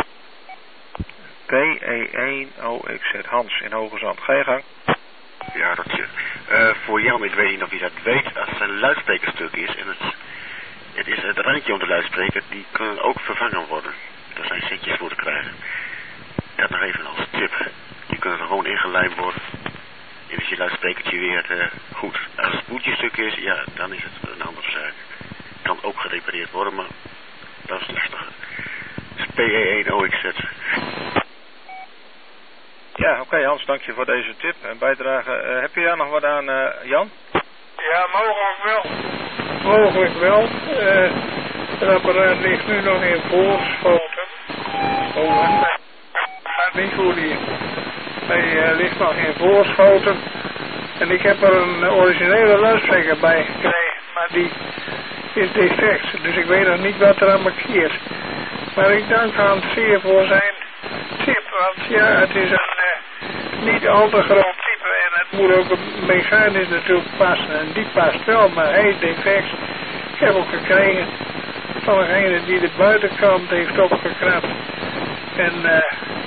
S1: P E één O X Z. Hans in Hoge Zand. Ga je gang.
S8: Ja, dat je. Uh, voor Jan, ik weet niet of hij dat weet, als het een luidsprekerstuk is en het, het is het randje om de luidspreker, die kunnen ook vervangen worden. Daar zijn setjes voor te krijgen. Dat nog even als tip. Die kunnen er gewoon ingelijmd worden. En is je luidsprekertje weer uh, goed. Als het boeltjestuk is, ja, dan is het een andere zaak. Kan ook gerepareerd worden, maar dat is lastiger. Dus P E één O X Z.
S1: Ja, oké okay, Hans, dank je voor deze tip en bijdrage. Uh, heb je daar nog wat aan, uh, Jan?
S3: Ja, mogelijk wel. Mogelijk wel. Uh, het apparaat ligt nu nog in Voorschoten. Oh, dat gaat niet goed hier. Hij uh, ligt nog in Voorschoten. En ik heb er een originele luidspreker bij gekregen, maar die is defect. Dus ik weet nog niet wat er aan markeert. Maar ik dank aan zeer voor zijn tip, want ja, het is een uh, niet al te groot type en het moet ook mechanisch natuurlijk passen. En die past wel, maar hij is defect. Ik heb ook gekregen van degene die de buitenkant heeft opgekrapt. En uh,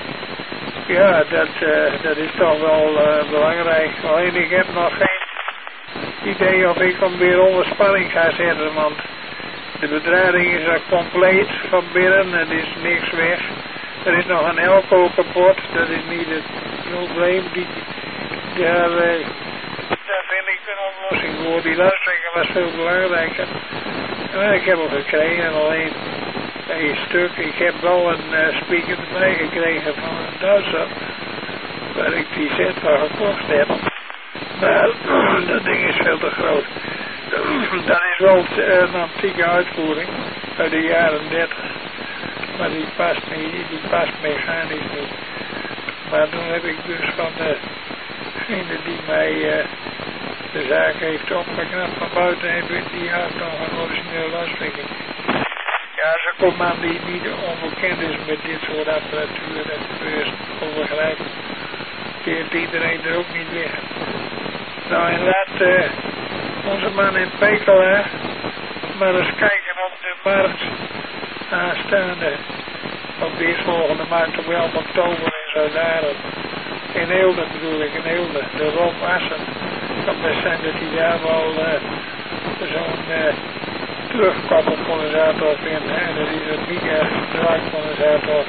S3: ja, dat, uh, dat is toch wel uh, belangrijk. Alleen ik heb nog geen idee of ik hem weer onder spanning ga zetten, want de bedrading is er compleet van binnen, er is niks weg. Er is nog een elko kapot, dat is niet het probleem. Die, daar, uh, daar vind ik een oplossing voor. Die luidspreker was veel belangrijker. En ik heb hem gekregen, alleen hij is stuk. Ik heb wel een uh, speaker erbij gekregen van een Duitser, waar ik die set van gekocht heb. Maar dat ding is veel te groot. Dat is wel een antieke uitvoering uit de jaren dertig. Maar die past niet, die past mechanisch niet. Maar toen heb ik dus van degene die mij uh, de zaak heeft opgeknapt van buiten, heb ik die had nog een origineel luidspreker. Ja, ze komt aan die niet onbekend is met dit soort apparatuur, dat gebeurt onbegrijpelijk. Die heeft iedereen er ook niet liggen. Nou, en laat uh, onze man in Pekela maar eens kijken op de markt aanstaande, op de eerstvolgende markt op elf oktober in Zuid-Arend. In Eelde bedoel ik, in Eelde, de Rob Assen. Het kan best zijn dat hij daar wel uh, zo'n uh, terugkoppelcondensator vindt. Hè? Dat is een mega-draagcondensator.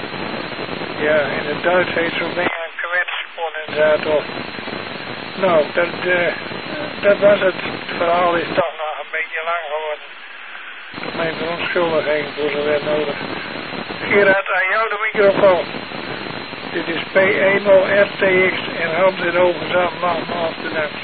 S3: Ja, in het Duits heet zo'n ding een kwetscondensator. Nou, dat, uh, dat was het. Het verhaal is toch nog een beetje lang geworden. Mijn verontschuldiging voor zover nodig. Gerard, aan jou de microfoon. Dit is P één O R T X en Hans in Overzand, nogmaals bedankt.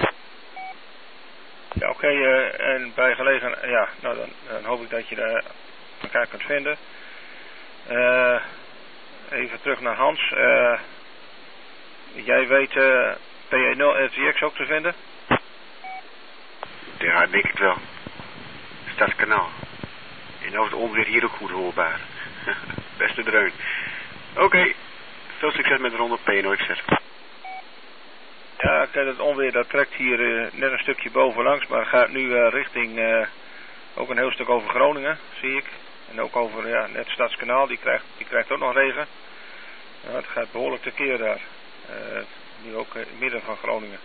S1: Ja, oké, okay, uh, en bij gelegenheid, ja, nou dan, dan hoop ik dat je daar elkaar kunt vinden. Uh, even terug naar Hans. Uh, jij weet uh, P één O R T X ook te vinden?
S8: Ja, denk ik wel. Stadskanaal. In over onweer hier ook goed hoorbaar. Beste dreun. Oké, okay. Veel succes met de ronde P N O X Z.
S1: Ja, kijk, het onweer dat trekt hier uh, net een stukje bovenlangs, maar gaat nu uh, richting uh, ook een heel stuk over Groningen, zie ik. En ook over ja, net Stadskanaal, die krijgt, die krijgt ook nog regen. Ja, het gaat behoorlijk tekeer daar. Uh, nu ook in het midden van Groningen.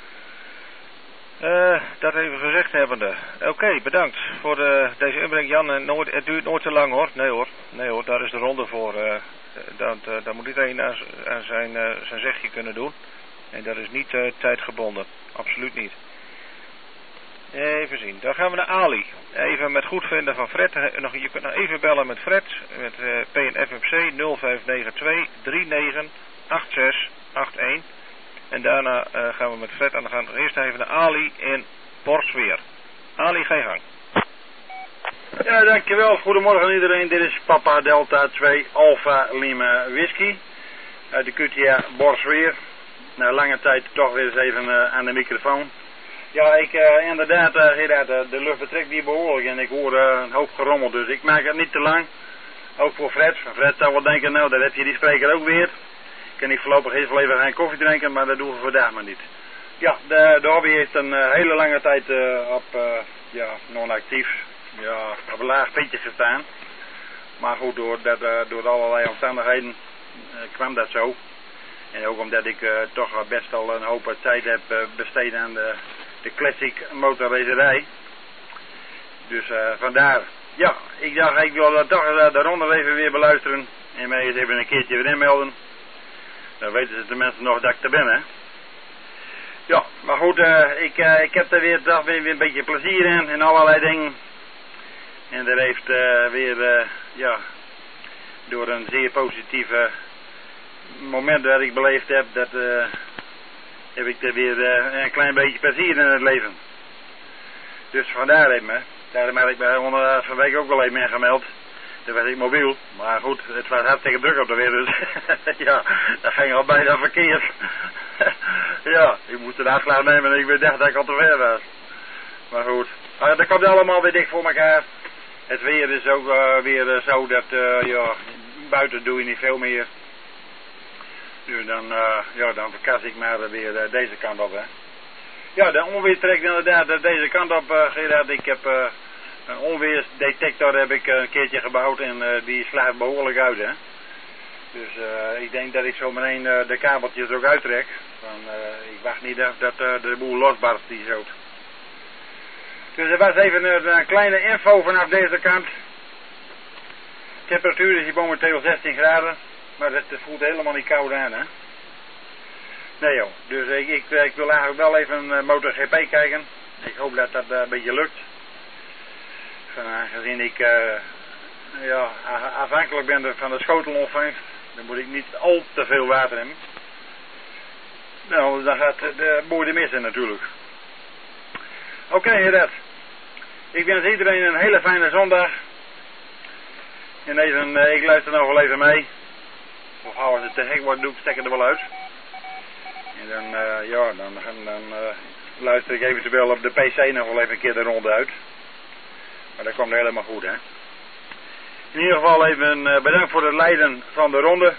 S1: Uh, dat even gezegd hebbende. Oké, okay, bedankt voor de, deze inbreng, Jan. En nooit, het duurt nooit te lang hoor. Nee hoor, nee hoor, daar is de ronde voor. Uh, dat, uh, daar moet iedereen aan, aan zijn, uh, zijn zegje kunnen doen. En dat is niet uh, tijdgebonden. Absoluut niet. Even zien, dan gaan we naar Ali. Even met goedvinden van Fred. Je kunt nog even bellen met Fred. Met uh, P N F M C nul vijf negen twee drie negen acht zes acht een. En daarna uh, gaan we met Fred aan de gang. Eerst even naar Ali in Borsweer. Ali, ga je gang.
S7: Ja, dankjewel. Goedemorgen iedereen. Dit is Papa Delta twee Alpha Lima Whisky. Uit de Q T A Borsweer. Na lange tijd toch weer eens even uh, aan de microfoon. Ja, ik uh, inderdaad, uh, Gerard, uh, de lucht betrekt hier behoorlijk en ik hoor uh, een hoop gerommel. Dus ik maak het niet te lang. Ook voor Fred. Fred zou wel denken, nou, daar heb je die spreker ook weer. Kan ik voorlopig even even geen koffie drinken, maar dat doen we vandaag maar niet. Ja, de, de hobby heeft een uh, hele lange tijd uh, op, uh, ja, non-actief, ja, op een laag pitje gestaan. Maar goed, door, dat, uh, door allerlei omstandigheden uh, kwam dat zo. En ook omdat ik uh, toch best al een hoop tijd heb uh, besteed aan de, de classic motorracerij. Dus uh, vandaar. Ja, ik dacht ik wil uh, toch uh, de ronde even weer beluisteren. En mij eens even een keertje weer inmelden. Dan weten ze tenminste nog dat ik er ben, hè. Ja, maar goed, uh, ik, uh, ik heb er weer, dag weer, weer een beetje plezier in, in allerlei dingen. En dat heeft uh, weer, uh, ja, door een zeer positieve moment dat ik beleefd heb, dat uh, heb ik er weer uh, een klein beetje plezier in het leven. Dus vandaar even, daarom heb ik mij onder van week ook wel even ingemeld. Toen was ik mobiel, maar goed, het was hartstikke druk op de weer, dus ja, dat ging al bijna verkeerd. Ja, ik moest een afslag nemen en ik weer dacht dat ik al te ver was. Maar goed, uh, dat komt allemaal weer dicht voor elkaar. Het weer is ook uh, weer uh, zo dat, uh, ja, buiten doe je niet veel meer. Dus dan, uh, ja, dan verkas ik maar weer uh, deze kant op, hè. Ja, de onweer trekt inderdaad uh, deze kant op, uh, Gerard. Ik heb uh, een onweersdetector heb ik uh, een keertje gebouwd en uh, die slaat behoorlijk uit, hè. Dus uh, ik denk dat ik zo meteen uh, de kabeltjes ook uittrek. Van, uh, ik wacht niet af dat uh, de boel losbarst die zo. Dus er was even een, een kleine info vanaf deze kant. De temperatuur is hier momenteel zestien graden. Maar het voelt helemaal niet koud aan, hè. Nee joh, dus ik, ik, ik wil eigenlijk wel even uh, MotoGP kijken. Ik hoop dat dat uh, een beetje lukt. Van, aangezien ik uh, ja, afhankelijk ben van de schotelontvangst, dan moet ik niet al te veel water hebben. Nou, dan gaat de boer missen natuurlijk. Oké, okay, Red. Ik wens iedereen een hele fijne zondag. En even, uh, ik luister nog wel even mee. Of als het te gek wordt, doe ik stekker er wel uit. En dan, uh, ja, dan, dan uh, luister ik eventueel op de P C nog wel even een keer de ronde uit. Maar dat komt helemaal goed, hè. In ieder geval even uh, bedankt voor het leiden van de ronde.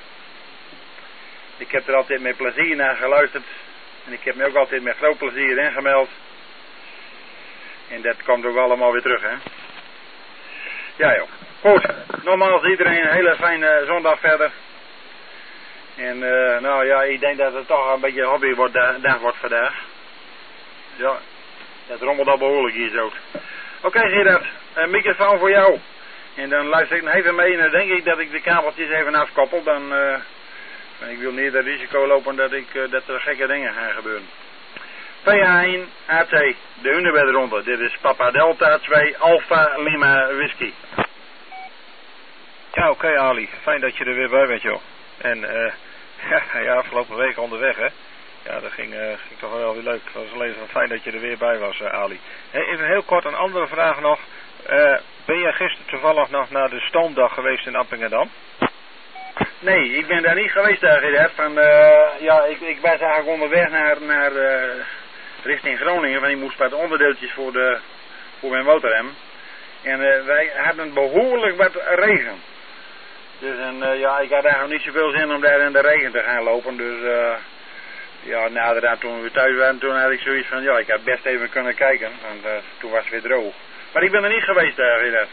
S7: Ik heb er altijd met plezier naar geluisterd. En ik heb me ook altijd met groot plezier ingemeld. En dat komt ook allemaal weer terug, hè. Ja, joh. Goed. Nogmaals iedereen een hele fijne zondag verder. En uh, nou ja, ik denk dat het toch een beetje een hobby wordt, dag wordt vandaag. Ja, het rommelt al behoorlijk hier zo. Oké, okay, Gerard, een microfoon voor jou. En dan luister ik nog even mee en dan denk ik dat ik de kabeltjes even afkoppel. Dan, uh, ik wil niet het risico lopen dat, ik, uh, dat er gekke dingen gaan gebeuren. P A één A T, de Hunebedronde. Dit is Papa Delta twee Alpha Lima Whisky.
S1: Ja, oké okay, Ali, fijn dat je er weer bij bent, joh. En uh, ja, ja, afgelopen week onderweg, hè. Ja, dat ging, uh, ging toch wel weer leuk. Het was alleen fijn dat je er weer bij was, uh, Ali. Hey, even heel kort een andere vraag nog. Uh, ben jij gisteren toevallig nog naar de stoomdag geweest in Appingedam?
S7: Nee, ik ben daar niet geweest, uh, Gerard. Van, uh, ja, ik, ik was eigenlijk onderweg naar, naar uh, richting Groningen. Want ik moest wat onderdeeltjes voor, de, voor mijn motor hebben. En uh, wij hadden behoorlijk wat regen. Dus en, uh, ja, ik had eigenlijk niet zoveel zin om daar in de regen te gaan lopen. Dus uh, ja, naderhand toen we thuis waren, toen had ik zoiets van, ja, ik had best even kunnen kijken. Want uh, toen was het weer droog. Maar ik ben er niet geweest, uh, Gerard.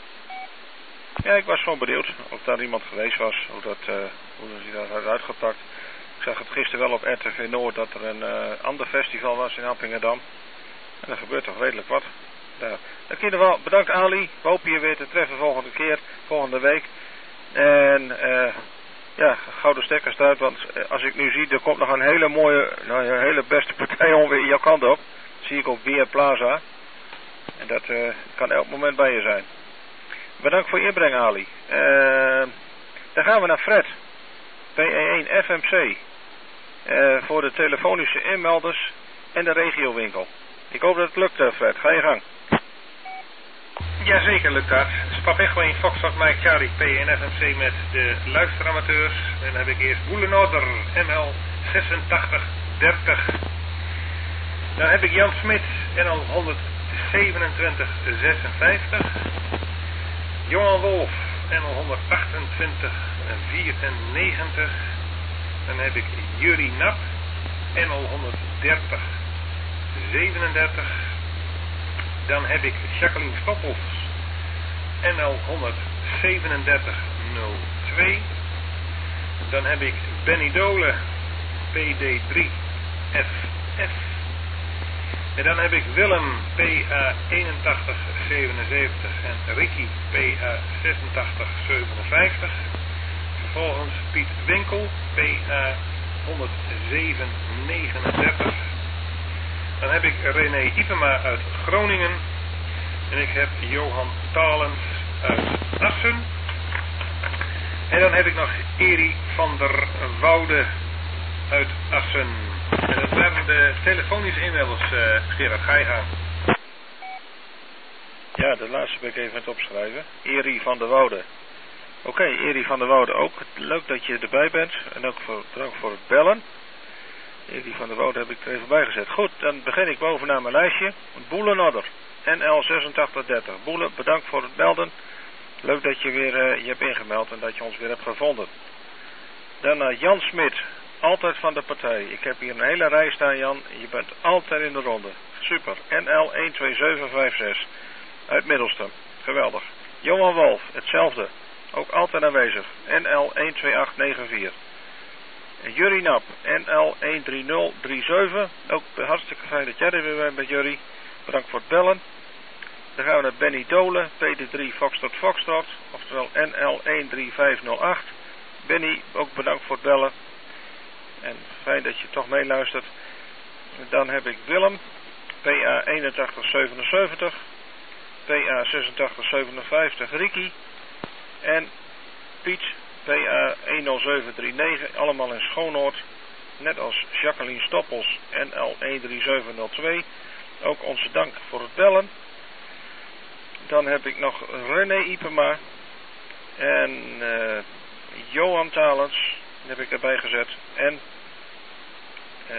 S1: Ja, ik was gewoon benieuwd of daar iemand geweest was, hoe dat, uh, hoe dat hij dat had uitgepakt. Ik zag het gisteren wel op R T V Noord dat er een uh, ander festival was in Appingedam. En er gebeurt toch redelijk wat. Daar. In ieder geval, bedankt Ali. We hopen je weer te treffen volgende keer, volgende week. En uh, ja, gouden stekkers eruit, want als ik nu zie, er komt nog een hele mooie, nou, een hele beste partij ongeveer jouw kant op. Dat zie ik op Weer Plaza. En dat uh, kan elk moment bij je zijn. Bedankt voor je inbreng, Ali. Uh, dan gaan we naar Fred. P E één F M C. Uh, voor de telefonische inmelders en de regiowinkel. Ik hoop dat het lukt, uh, Fred. Ga je gang.
S9: Jazeker lukt dat. Spap Echo één Foxtrot Mike Charlie P E één F M C met de luisteramateurs. En dan heb ik eerst Boelenoorder M L zesentachtig dertig. Dan heb ik Jan Smit N L honderdzevenentwintig zesenvijftig. Johan Wolf N L honderdachtentwintig vierennegentig. Dan heb ik Jurie Nap N L honderddertig zevenendertig. Dan heb ik Jacqueline Stoppels N L honderdzevenendertig nul twee. Dan heb ik Benny Dole P D drie F F. En dan heb ik Willem P A eenentachtig zevenenzeventig en Ricky P A zesentachtig zevenenvijftig. Vervolgens Piet Winkel P A honderdzeven negenendertig. Dan heb ik René Ipema uit Groningen. En ik heb Johan Talens uit Assen. En dan heb ik nog Eri van der Woude uit Assen. En dat waren de telefonische inmiddels, uh, Gerard. Ga je gaan.
S1: Ja, de laatste ben ik even aan het opschrijven. Eri van der Woude. Oké, okay, Eri van der Woude ook. Leuk dat je erbij bent. En ook voor, bedankt voor het bellen. Eri van der Woude heb ik er even bij gezet. Goed, dan begin ik bovenaan mijn lijstje. Boelenoorder, N L zesentachtig dertig. Boelen, bedankt voor het melden. Leuk dat je weer uh, je hebt ingemeld en dat je ons weer hebt gevonden. Dan naar uh, Jan Smit. Altijd van de partij. Ik heb hier een hele rij staan, Jan. Je bent altijd in de ronde. Super. N L een twee zeven vijf zes. Uit Middelstum. Geweldig. Johan Wolf. Hetzelfde. Ook altijd aanwezig. N L een twee acht negen vier. Jurie Nap. N L een drie nul drie zeven. Ook hartstikke fijn dat jij er weer bent met Jurie. Bedankt voor het bellen. Dan gaan we naar Benny Dole. P D drie Foxtrot Foxtrot. Oftewel N L een drie vijf nul acht. Benny, ook bedankt voor het bellen. En fijn dat je toch meeluistert. Dan heb ik Willem, P A eenentachtig zevenenzeventig, P A zesentachtig zevenenvijftig, Ricky en Piet, P A een nul zeven drie negen, allemaal in Schoonoord. Net als Jacqueline Stoppels, N L een drie zeven nul twee. Ook onze dank voor het bellen. Dan heb ik nog René Ipema en uh, Johan Talens. Die heb ik erbij gezet. En uh,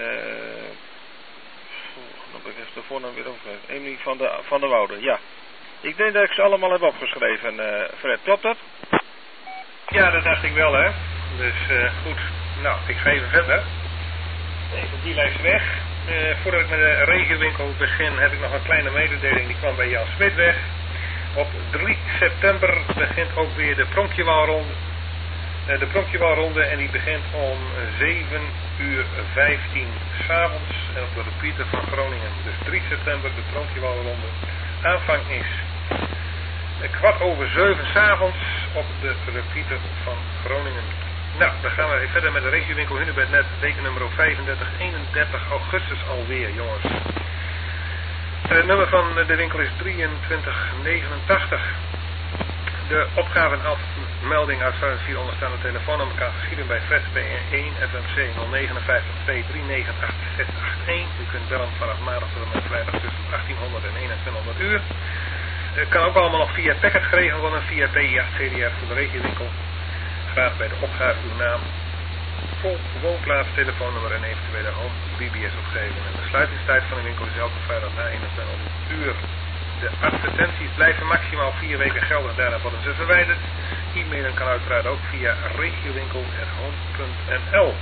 S1: dan ben ik even de voornaam weer opgeschreven. Amy van de, van de Woude, ja. Ik denk dat ik ze allemaal heb opgeschreven, uh, Fred. Klopt dat?
S9: Ja, dat dacht ik wel, hè. Dus uh, goed. Nou, ik ga even verder. Even die lijst weg. Uh, voordat ik met de regiowinkel begin, heb ik nog een kleine mededeling. Die kwam bij Jan Smit weg. Op drie september begint ook weer de Pronkjewaalronde. Uh, de Pronkjewaalronde en die begint om zeven uur vijftien s'avonds en op de repeater van Groningen. Dus drie september de Pronkjewaalronde. Aanvang is uh, kwart over zeven s'avonds op de repeater van Groningen. Nou, dan gaan we verder met de regiowinkel Hunebed net, wekennummer vijfendertig, eenendertig augustus alweer, jongens. Uh, het nummer van de winkel is drieëntwintig negenentachtig. De opgave en afmelding uit vier onderstaande telefoonnummer kan geschieden bij Fred B één F M C nul negen vijf twee drie negen acht zes acht een. U kunt bellen vanaf maandag tot en met vrijdag tussen achttienhonderd en eenentwintighonderd uur. Het kan ook allemaal nog via packet geregeld worden, via P I acht C D R voor de regiowinkel. Graag bij de opgave uw naam, vol woonplaats, telefoonnummer en eventuele home B B S opgeven. En de sluitingstijd van de winkel is elke vrijdag na eenentwintighonderd uur. De advertenties blijven maximaal vier weken geldig, daarna worden ze verwijderd. E-mailen kan uiteraard ook via regiowinkel punt home punt n l.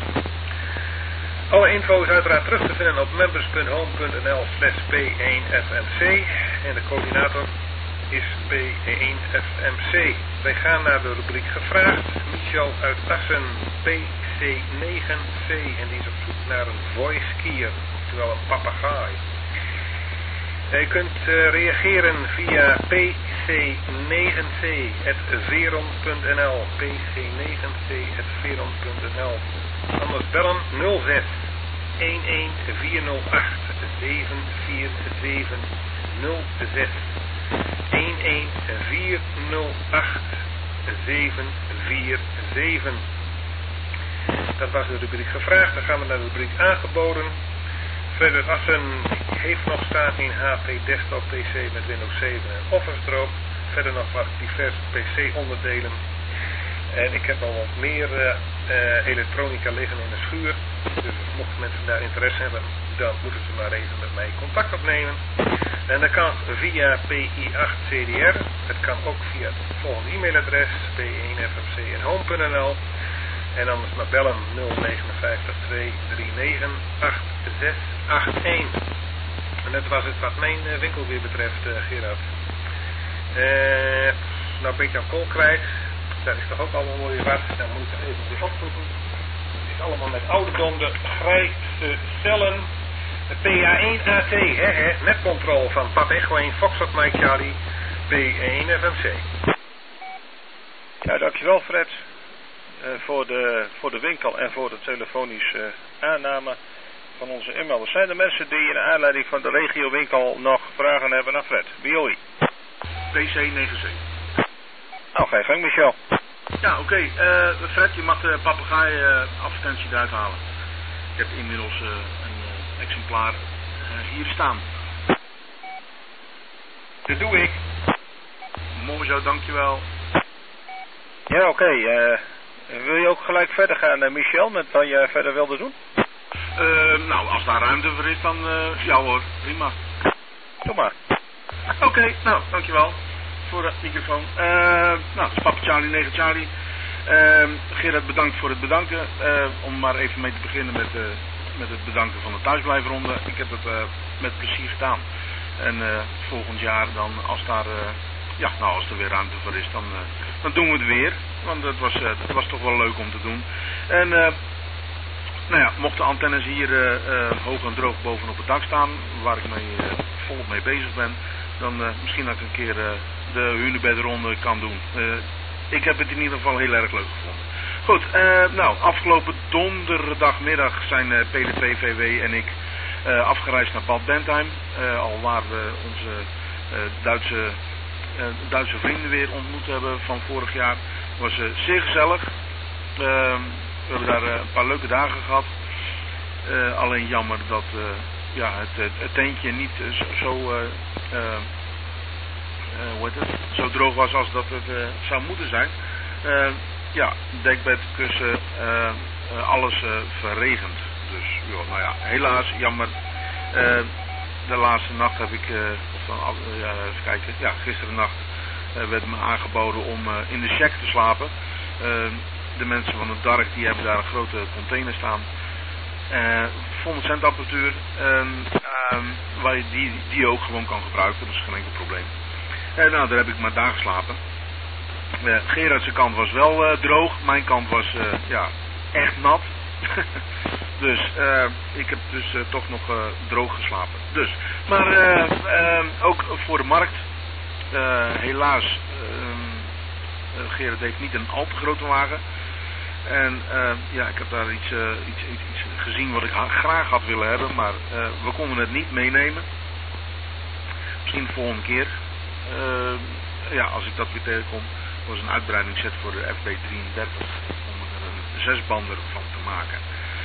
S9: Alle info is uiteraard terug te vinden op members punt home punt n l slash p één f m c en de coördinator is p één f m c. Wij gaan naar de rubriek gevraagd. Michel uit Assen, P C negen C, en die is op zoek naar een voice keyer, oftewel een papegaai. Je kunt uh, reageren via p c negen c at veron punt n l, p c negen c at veron punt n l. Anders bellen nul zes een een vier nul acht zeven vier zeven nul zes een een vier nul acht zeven vier zeven. Dat was de rubriek gevraagd. Dan gaan we naar de rubriek aangeboden. Fred uit Assen heeft nog staan in H P desktop P C met Windows zeven en Office erop. Verder nog wat diverse P C onderdelen. En ik heb al wat meer uh, uh, elektronica liggen in de schuur. Dus mochten mensen daar interesse hebben, dan moeten ze maar even met mij contact opnemen. En dat kan via P I acht C D R. Het kan ook via het volgende e-mailadres p één f m c at home punt n l. En anders maar bellen nul negen vijf twee drie negen acht zes acht een. En dat was het wat mijn uh, winkel weer betreft, uh, Gerard. Uh, nou ben ik aan kool kwijt. Dat is toch ook allemaal weer wat. Dan moet ik het even weer opzoeken. Het is allemaal met ouderdom de grijze cellen. De P A één A T, hè, hè, netcontrole van Pap Echo één Foxtrot Mike Charlie, P één F M C.
S1: Ja, dankjewel Fred. Uh, voor, de, voor de winkel en voor de telefonische uh, aanname van onze inmelders. Zijn er mensen die in aanleiding van de regiowinkel nog vragen hebben aan Fred? B O I.
S5: P C negen C.
S1: Nou, ga je gang Michel.
S5: Ja, oké. Okay. Uh, Fred, je mag de papegaai uh, advertentie eruit halen. Ik heb inmiddels uh, een uh, exemplaar uh, hier staan.
S9: Dat doe ik.
S5: Mooi zo, dankjewel.
S1: Ja, oké. Okay. Uh, wil je ook gelijk verder gaan, uh, Michel, met wat je verder wilde doen?
S5: Uh, nou, als daar ruimte voor is, dan uh, ja hoor, prima.
S1: Doe maar.
S5: Oké, okay, nou, dankjewel voor de microfoon. Uh, nou, dat is Papa Charlie negen Charlie. Uh, Gerard, bedankt voor het bedanken. Uh, om maar even mee te beginnen met, uh, met het bedanken van de thuisblijfronde. Ik heb het uh, met plezier gedaan. En uh, volgend jaar dan, als daar, uh, ja, nou, als er weer ruimte voor is, dan, uh, dan doen we het weer. Want het was, uh, het was toch wel leuk om te doen. En, uh, nou ja, mochten antennes hier uh, uh, hoog en droog bovenop het dak staan, waar ik mee, uh, volop mee bezig ben, dan uh, misschien dat ik een keer uh, de hunebedronde kan doen. Uh, ik heb het in ieder geval heel erg leuk gevonden. Goed, uh, nou, afgelopen donderdagmiddag zijn uh, P D twee V W en ik uh, afgereisd naar Bad Bentheim. Uh, al waar we onze uh, Duitse, uh, Duitse vrienden weer ontmoet hebben van vorig jaar. Het was uh, zeer gezellig. Uh, we hebben daar uh, een paar leuke dagen gehad. Uh, alleen jammer dat uh, ja, het, het tentje niet uh, zo, uh, uh, uh, hoe heet het? zo droog was als dat het uh, zou moeten zijn. Uh, ja, dekbed, kussen, uh, uh, alles uh, verregend. Dus joh, nou ja, helaas jammer. Uh, de laatste nacht heb ik, uh, of dan, uh, ja, even kijken, ja, gisteren nacht uh, werd me aangeboden om uh, in de shack te slapen. Uh, de mensen van het Dark die hebben daar een grote container staan. Uh, honderd cent apparatuur, um, um, waar je die, die ook gewoon kan gebruiken, dat is geen enkel probleem. Uh, nou, daar heb ik maar daar geslapen. Uh, Gerard's kant was wel uh, droog, mijn kant was uh, ja, echt nat. Dus uh, ik heb dus uh, toch nog uh, droog geslapen. Dus, maar uh, uh, ook voor de markt, uh, helaas, uh, uh, Gerard heeft niet een al te grote wagen. En uh, ja, ik heb daar iets, uh, iets, iets, iets gezien wat ik ha graag had willen hebben, maar uh, we konden het niet meenemen. Misschien de volgende keer. Uh, ja, als ik dat weer tegenkom, was een uitbreidingsset voor de F B drieëndertig om er een zesbander van te maken.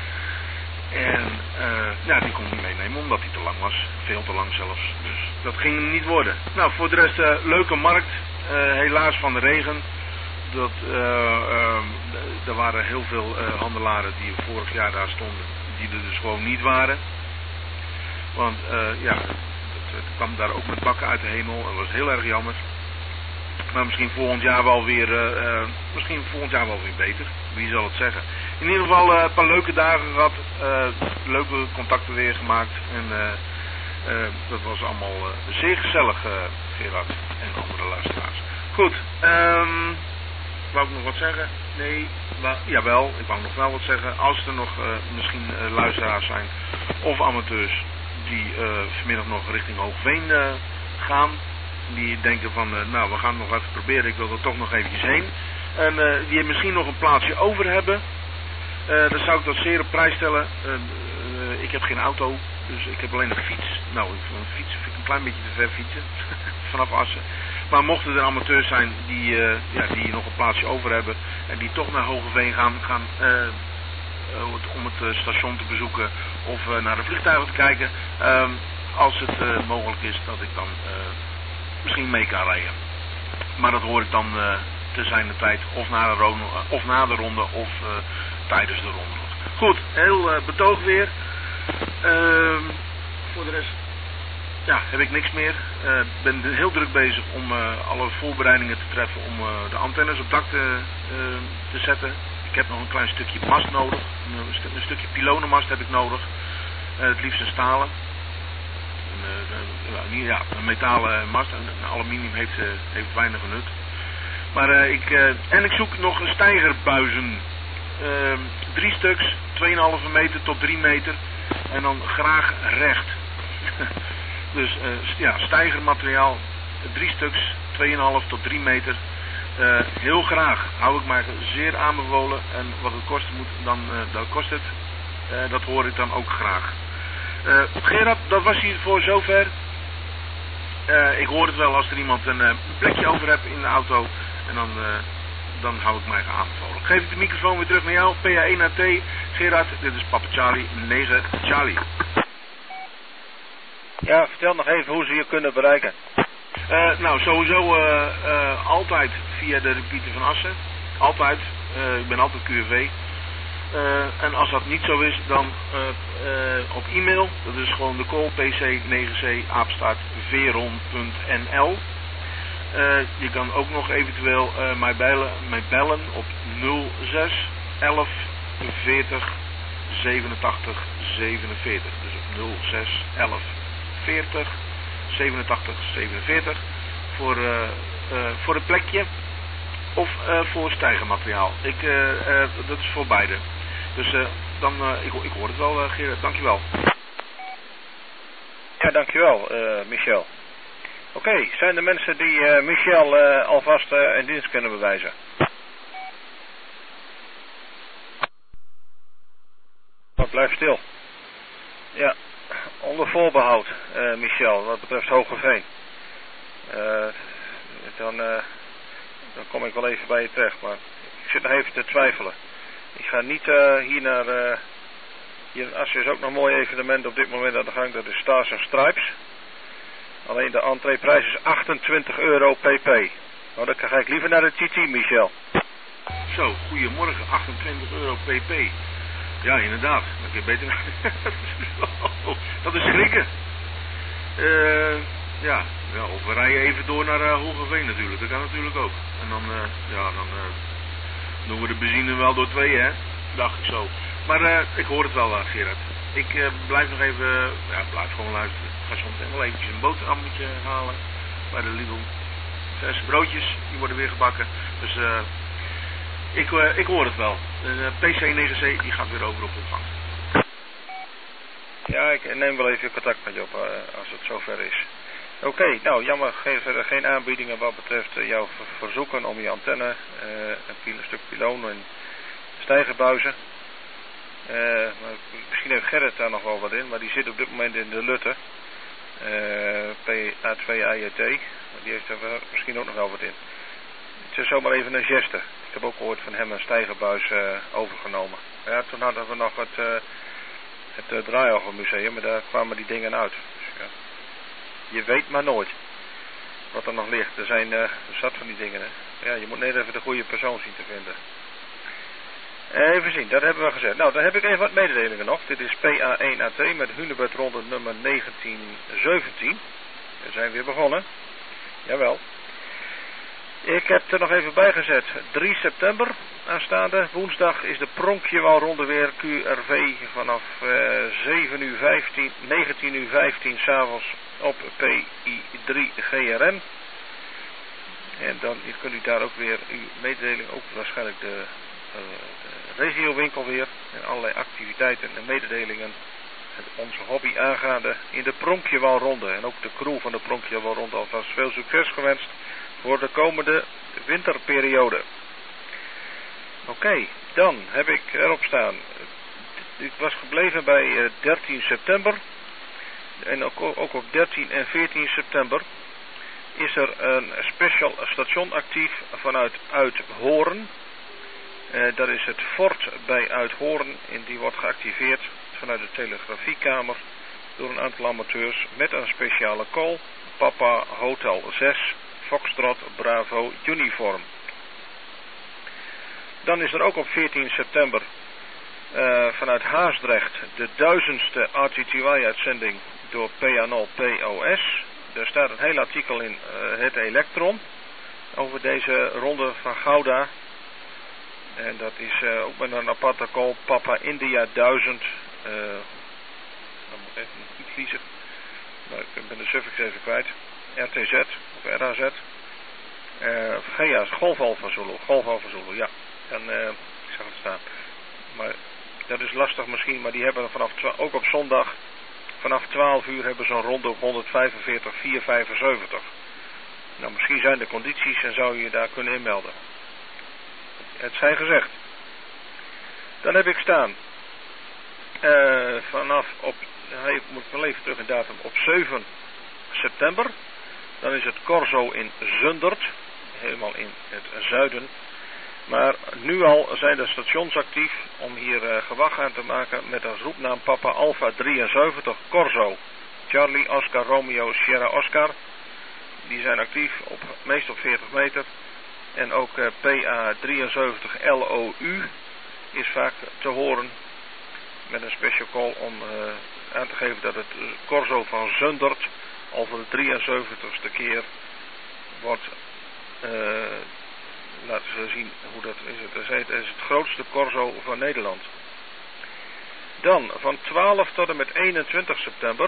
S5: En uh, ja, die kon ik niet meenemen omdat hij te lang was, veel te lang zelfs. Dus dat ging hem niet worden. Nou, voor de rest uh, leuke markt, uh, helaas van de regen. Dat, uh, uh, er waren heel veel uh, handelaren die vorig jaar daar stonden, die er dus gewoon niet waren. Want uh, ja, het het kwam daar ook met bakken uit de hemel. Dat was heel erg jammer. Maar misschien volgend jaar wel weer, uh, uh, misschien volgend jaar wel weer beter. Wie zal het zeggen. In ieder geval uh, een paar leuke dagen gehad. Uh, leuke contacten weer gemaakt. En uh, uh, dat was allemaal uh, zeer gezellig, uh, Gerard en andere luisteraars. Goed, um, wou ik nog wat zeggen? Nee, maar, jawel, ik wou nog wel wat zeggen. Als er nog uh, misschien uh, luisteraars zijn of amateurs die uh, vanmiddag nog richting Hoogveen uh, gaan. Die denken van, uh, nou we gaan het nog even proberen, ik wil er toch nog eventjes heen. En uh, die misschien nog een plaatsje over hebben. Uh, dan zou ik dat zeer op prijs stellen. Uh, uh, ik heb geen auto, dus ik heb alleen een fiets. Nou, een fiets vind ik een klein beetje te ver fietsen. Vanaf Assen. Maar mochten er amateurs zijn die, uh, ja, die nog een plaatsje over hebben. En die toch naar Hogeveen gaan, gaan uh, uh, om het uh, station te bezoeken. Of uh, naar de vliegtuigen te kijken. Uh, als het uh, mogelijk is dat ik dan uh, misschien mee kan rijden. Maar dat hoor ik dan uh, te zijn de tijd. Of na de ronde, of, na de ronde, of uh, tijdens de ronde. Goed, heel uh, betoog weer. Uh, voor de rest ja, heb ik niks meer. Ik uh, ben heel druk bezig om uh, alle voorbereidingen te treffen om uh, de antennes op dak te, uh, te zetten. Ik heb nog een klein stukje mast nodig. Een, st een stukje pylonenmast heb ik nodig. Uh, het liefst een stalen. Een, uh, ja, een metalen mast. Een aluminium heeft, uh, heeft weinig nut. Maar uh, ik, uh, en ik zoek nog steigerbuizen. Uh, drie stuks, twee komma vijf meter tot drie meter. En dan graag recht. Dus uh, ja, steigermateriaal, drie stuks, twee komma vijf tot drie meter. Uh, heel graag, hou ik maar zeer aanbevolen. En wat het kosten moet, dan uh, dat kost het. Uh, dat hoor ik dan ook graag. Uh, Gerard, dat was hier voor zover. Uh, ik hoor het wel als er iemand een, een plekje over heeft in de auto. En dan, uh, dan hou ik mij aanbevolen. Geef ik de microfoon weer terug naar jou. P A één A T. Gerard, dit is Papa Charlie, negen Charlie.
S1: Ja, vertel nog even hoe ze je kunnen bereiken.
S5: Uh, nou, sowieso uh, uh, altijd via de repeater van Assen. Altijd. Uh, ik ben altijd Q R V. Uh, en als dat niet zo is, dan uh, uh, op e-mail. Dat is gewoon de call p c negen c apenstaart veron punt n l. Uh, je kan ook nog eventueel uh, mij, bellen, mij bellen op nul zes elf veertig zevenentachtig zevenenveertig. Dus op nul zes elf veertig zevenentachtig zevenenveertig voor, uh, uh, voor een plekje of uh, voor stijgermateriaal. Ik, uh, uh, dat is voor beide. Dus uh, dan, uh, ik, ik hoor het wel, uh, Gerard. Dankjewel.
S1: Ja, dankjewel, uh, Michel. Oké, okay, zijn er mensen die uh, Michel uh, alvast uh, in dienst kunnen bewijzen? Maar blijf stil. Ja, onder voorbehoud, uh, Michel, wat betreft Hogeveen. Uh, dan, uh, dan kom ik wel even bij je terecht, maar ik zit nog even te twijfelen. Ik ga niet uh, hier naar... Uh, hier in Assen is ook nog een mooi evenement op dit moment aan de gang, dat is Stars and Stripes. Alleen de entreeprijs is achtentwintig euro pp. Nou, dan ga ik liever naar de T T, Michel.
S5: Zo, goedemorgen, achtentwintig euro pp. Ja, inderdaad. Dan kun je beter... dat is schrikken. Uh, ja, ja, of we rijden even door naar uh, Hogeveen natuurlijk. Dat kan natuurlijk ook. En dan, uh, ja, dan uh, doen we de benzine wel door twee, hè. Dacht ik zo. Maar uh, ik hoor het wel, uh, Gerard. Ik uh, blijf nog even... Uh, ja, blijf gewoon luisteren. Ik ga soms wel eventjes een boterhammetje halen. Bij de Lidl. Verse broodjes, die worden weer gebakken. Dus... Uh, Ik, uh, ik hoor het wel. De uh, P C negen C die gaat weer over op ontvangst.
S1: Ja, ik neem wel even contact met je op uh, als het zover is. Oké, okay, nou jammer, geen, verder geen aanbiedingen wat betreft uh, jouw ver verzoeken om je antenne, uh, een, pil een stuk piloon en stijgerbuizen. Uh, maar misschien heeft Gerrit daar nog wel wat in, maar die zit op dit moment in de Lutte. Uh, P A twee I J T, die heeft er misschien ook nog wel wat in. Het is zomaar even een geste. Ik heb ook ooit van hem een stijgerbuis uh, overgenomen. Ja, toen hadden we nog het, uh, het uh, Draaiorgelmuseum, maar daar kwamen die dingen uit. Dus, ja. Je weet maar nooit wat er nog ligt. Er zijn uh, zat van die dingen. Hè. Ja, je moet net even de goede persoon zien te vinden. Even zien, dat hebben we gezegd. Nou, dan heb ik even wat mededelingen nog. Dit is P A één A T met Hunebed ronde nummer negentien zeventien. we zijn weer begonnen. Jawel. Ik heb er nog even bij gezet. drie september aanstaande. Woensdag is de Pronkjewalronde weer. Q R V vanaf uh, zeven uur vijftien, negentien uur vijftien s'avonds op P I drie G R N. En dan kunt u daar ook weer uw mededeling, ook waarschijnlijk de, uh, de regiowinkel weer. En allerlei activiteiten en mededelingen. Onze hobby aangaande in de Pronkjewalronde. En ook de crew van de Pronkjewalronde alvast veel succes gewenst voor de komende winterperiode. Oké, okay, dan heb ik erop staan. Ik was gebleven bij uh, dertien september. En ook, ook op dertien en veertien september is er een special station actief vanuit Uithoorn. Uh, dat is het fort bij Uithoorn en die wordt geactiveerd vanuit de telegrafiekamer door een aantal amateurs met een speciale call. Papa Hotel zes, Foxtrot Bravo Uniform. Dan is er ook op veertien september uh, vanuit Haasdrecht de duizendste R T T Y-uitzending door P A nul P O S. Er staat een heel artikel in uh, het Elektron over deze ronde van Gouda. En dat is uh, ook met een aparte call Papa India duizend. Uh, dan moet ik even niet kiezen. Maar ik ben de suffix even kwijt. R T Z of R A Z. Uh, G A, Golf Alpha Zulu. Golf Alpha Zulu, ja. En uh, ik zag het staan. Maar dat is lastig misschien, maar die hebben vanaf ook op zondag vanaf twaalf uur hebben ze een ronde op honderdvijfenveertig vierhonderdvijfenzeventig. Nou, misschien zijn er condities en zou je je daar kunnen inmelden. Het zij gezegd. Dan heb ik staan uh, vanaf op, uh, ik moet wel even terug in datum, op zeven september. Dan is het Corso in Zundert, helemaal in het zuiden. Maar nu al zijn de stations actief om hier uh, gewag aan te maken met een roepnaam Papa Alpha drieënzeventig Corso. Charlie, Oscar, Romeo, Sierra, Oscar. Die zijn actief, op, meest op veertig meter. En ook uh, P A drieënzeventig L O U is vaak te horen met een special call om uh, aan te geven dat het Corso van Zundert al voor de drieënzeventigste keer wordt, uh, laten we zien hoe dat is. Het is het, is het grootste Corso van Nederland. Dan van twaalf tot en met eenentwintig september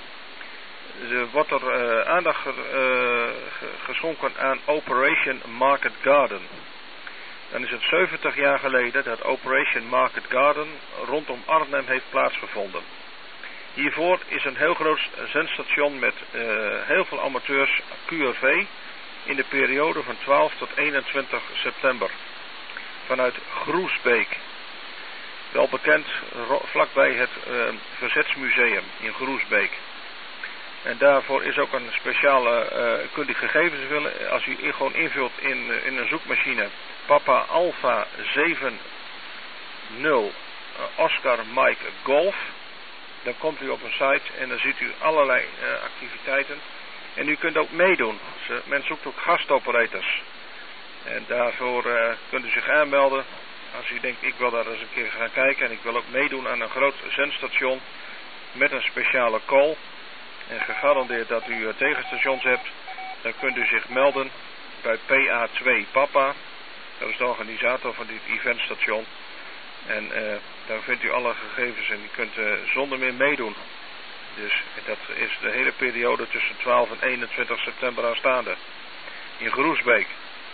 S1: uh, wordt er uh, aandacht uh, geschonken aan Operation Market Garden. Dan is het zeventig jaar geleden dat Operation Market Garden rondom Arnhem heeft plaatsgevonden. Hiervoor is een heel groot zendstation met uh, heel veel amateurs Q R V in de periode van twaalf tot eenentwintig september. Vanuit Groesbeek. Wel bekend vlakbij het uh, Verzetsmuseum in Groesbeek. En daarvoor is ook een speciale, uh, kunt u gegevens willen, als u gewoon invult in, uh, in een zoekmachine Papa Alpha zeven nul uh, Oscar Mike Golf. Dan komt u op een site en dan ziet u allerlei uh, activiteiten. En u kunt ook meedoen. Dus, men zoekt ook gastoperators. En daarvoor uh, kunt u zich aanmelden. Als u denkt, ik wil daar eens een keer gaan kijken en ik wil ook meedoen aan een groot zendstation met een speciale call. En gegarandeerd dat u uh, tegenstations hebt, dan kunt u zich melden bij P A twee Papa. Dat is de organisator van dit eventstation. En uh, daar vindt u alle gegevens en u kunt uh, zonder meer meedoen. Dus dat is de hele periode tussen twaalf en eenentwintig september aanstaande. In Groesbeek.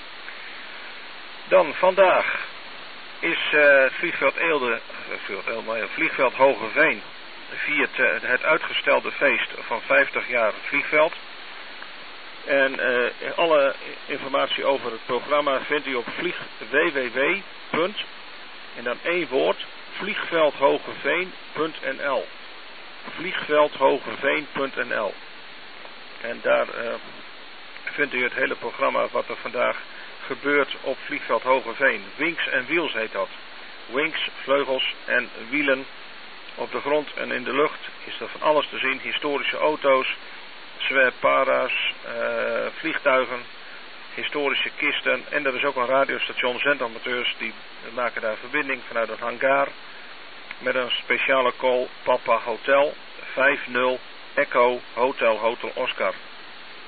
S1: Dan vandaag is uh, het vliegveld Eelde, uh, vliegveld Hogeveen viert uh, het uitgestelde feest van vijftig jaar vliegveld. En uh, alle informatie over het programma vindt u op vlieg www. En dan één woord, vliegveldhogeveen punt n l. vliegveldhogeveen punt n l. En daar uh, vindt u het hele programma wat er vandaag gebeurt op vliegveld Hogeveen. Wings en Wheels heet dat. Wings, vleugels en wielen. Op de grond en in de lucht is er van alles te zien. Historische auto's, zwerpara's, uh, vliegtuigen, historische kisten. En er is ook een radiostation, zendamateurs, die maken daar verbinding vanuit een hangar. Met een speciale call Papa Hotel vijf nul Echo Hotel Hotel Oscar.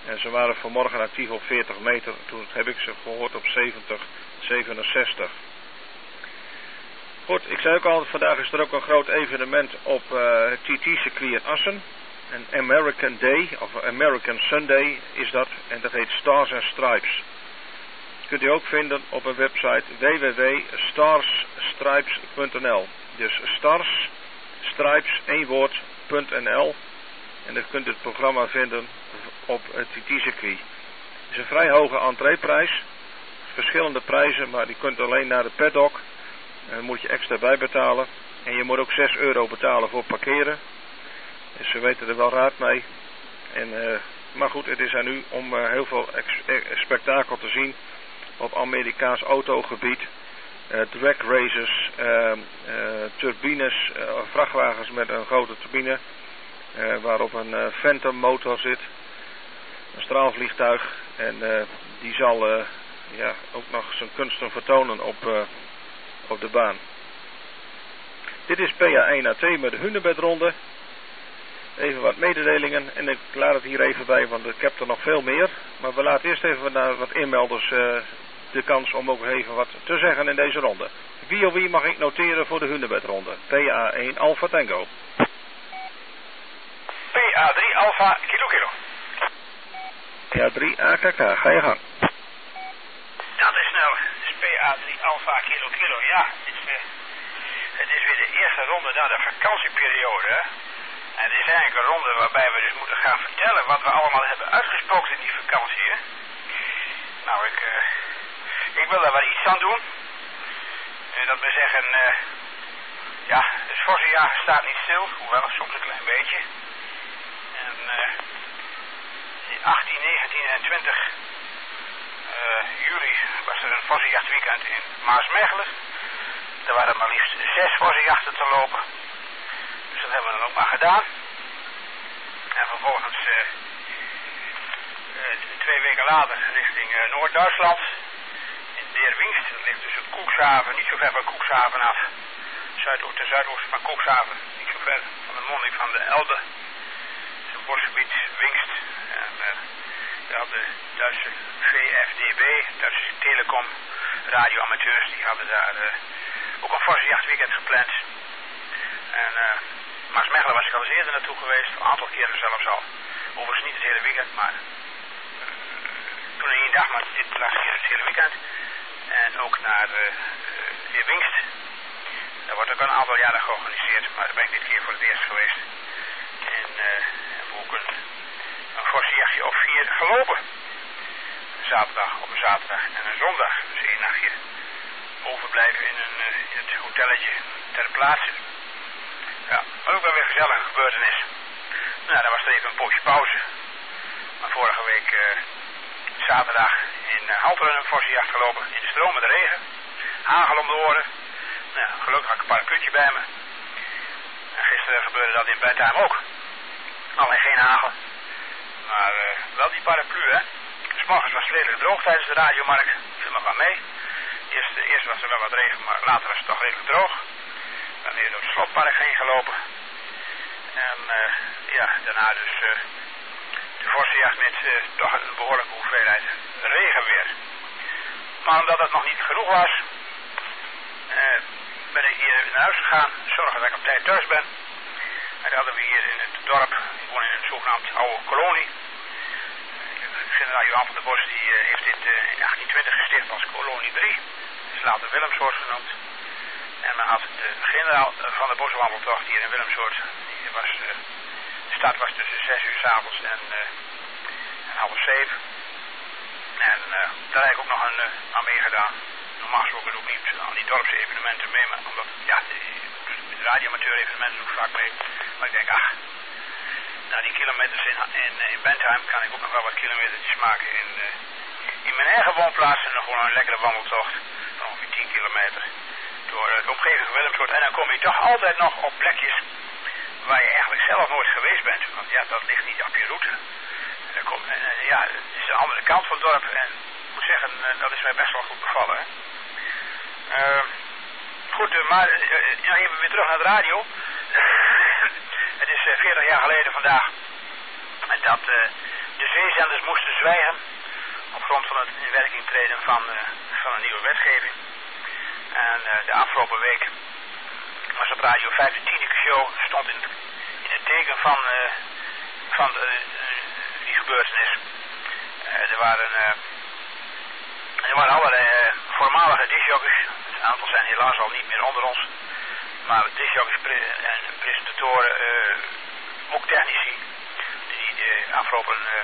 S1: En ze waren vanmorgen actief op veertig meter. Toen heb ik ze gehoord op zeventig, zevenenzestig. Goed, ik zei ook al, vandaag is er ook een groot evenement op uh, het T T-circuit in Assen. Een American Day, of American Sunday is dat. En dat heet Stars and Stripes. Dat kunt u ook vinden op een website w w w punt stars stripes punt n l. Dus Stars, Stripes, één woord, .nl. En dan kunt u het programma vinden op het T T-circuit. Het is een vrij hoge entreeprijs. Verschillende prijzen, maar die kunt alleen naar de paddock. En dan moet je extra bij betalen. En je moet ook zes euro betalen voor parkeren. Dus ze weten er wel raad mee. En, uh, maar goed, het is aan u om uh, heel veel spektakel te zien op Amerikaans autogebied. Uh, drag races, uh, uh, turbines, uh, vrachtwagens met een grote turbine. Uh, waarop een uh, Phantom motor zit. Een straalvliegtuig. En uh, die zal uh, ja, ook nog zijn kunsten vertonen op, uh, op de baan. Dit is P A één A T met de Hunebedronde. Even wat mededelingen en ik laat het hier even bij, want ik heb er nog veel meer. Maar we laten eerst even naar wat inmelders uh, de kans om ook even wat te zeggen in deze ronde. Wie of wie mag ik noteren voor de Hunebedronde? P A één Alpha Tango.
S2: P A drie Alpha Kilo Kilo.
S1: P A drie A K K, ga je gang.
S2: Dat is snel. Het is P A drie Alpha Kilo Kilo, ja. Het is, weer, het is weer de eerste ronde na de vakantieperiode, hè. En het is eigenlijk een ronde waarbij we dus moeten gaan vertellen wat we allemaal hebben uitgesproken in die vakantie, hè. Nou, ik, uh, ik wil daar wel iets aan doen. Uh, dat we zeggen, uh, ja, het voorjaar staat niet stil, hoewel soms een klein beetje. En uh, achttien, negentien en twintig uh, juli was er een vossenjachtweekend in Maasmechelen. Er waren maar liefst zes vossenjachten te lopen. Dus dat hebben we dan ook maar gedaan. En vervolgens uh, uh, twee weken later richting uh, Noord-Duitsland. In Deerwingst, dat ligt tussen Koekshaven, niet zo ver van Koekshaven af. Zuidoost, ten zuidoosten van Koekshaven, niet zo ver van de monding van de Elbe. Het is een bosgebied, Wingst. En uh, daar had de Duitse V F D B, Duitse Telecom, radioamateurs, die hadden daar uh, ook een vossenjachtweekend gepland. En uh, Maasmechelen was ik al eens eerder naartoe geweest, een aantal keren zelfs al. Overigens niet het hele weekend, maar uh, toen in één dag, maar dit was hier het hele weekend. En ook naar uh, uh, Wingst. Dat wordt ook al een aantal jaren georganiseerd, maar daar ben ik dit keer voor het eerst geweest. En uh, hebben we ook een, een vossenjachtje of vier gelopen. Een zaterdag op een zaterdag en een zondag. Dus één nachtje overblijven in, een, uh, in het hotelletje ter plaatse. Ja, maar ook wel weer gezellige gebeurtenis. Nou, dan was er even een poosje pauze. Maar vorige week uh, zaterdag in uh, Halteren een vossenjacht gelopen. In de stromende regen. Hagel om de oren. Nou, gelukkig had ik een parapluutje bij me. En gisteren gebeurde dat in Bedtime ook. Alleen geen hagel. Maar uh, wel die paraplu, hè. 'S Morgens was het redelijk droog tijdens de radiomarkt. Viel nog wel mee. Eerst, eerst was er wel wat regen, maar later was het toch redelijk droog. Dan weer door het slotpark heen gelopen. En uh, ja, daarna dus uh, de vossenjacht met uh, toch een behoorlijke hoeveelheid regenweer. Maar omdat dat nog niet genoeg was, uh, ben ik hier naar huis gegaan. Zorgen dat ik op tijd thuis ben. En dat hadden we hier in het dorp, ik woon in een zogenaamd oude kolonie. Generaal Johan van der Bos die, uh, heeft dit uh, in achttien twintig gesticht als kolonie drie. Dat is later Willemsoort genoemd. En men had de generaal van de Boswandeltocht hier in Willemsoort. Die was, uh, de start was tussen zes uur 's avonds en, uh, en half zeven. En uh, daar heb ik ook nog een, uh, aan meegedaan. Normaal gesproken doe ik niet aan die dorpse evenementen mee, maar omdat, ja, de, de radioamateur evenementen doe ik vaak mee. Maar ik denk, ach, na die kilometers in, in, in Bentheim kan ik ook nog wel wat kilometertjes maken in, uh, in mijn eigen woonplaats. En nog gewoon een lekkere wandeltocht van ongeveer tien kilometer. Door de omgeving van Willemsoort. En dan kom je toch altijd nog op plekjes waar je eigenlijk zelf nooit geweest bent. Want ja, dat ligt niet op je route. En dan kom, en, ja, het is de andere kant van het dorp. En ik moet zeggen, dat is mij best wel goed bevallen. Hè? Uh, goed, uh, maar uh, ja, even weer terug naar de radio. Het is uh, veertig jaar geleden vandaag dat uh, de zeezenders moesten zwijgen op grond van het in werking treden van, uh, van een nieuwe wetgeving. En uh, de afgelopen week was op Radio vijf de Tineke show, stond in, in het teken van, uh, van de, uh, die gebeurtenis. Uh, er waren... Uh, Er waren allerlei uh, voormalige discjockeys. Een aantal zijn helaas al niet meer onder ons. Maar discjockeys pre en presentatoren, uh, ook technici, die de afgelopen uh,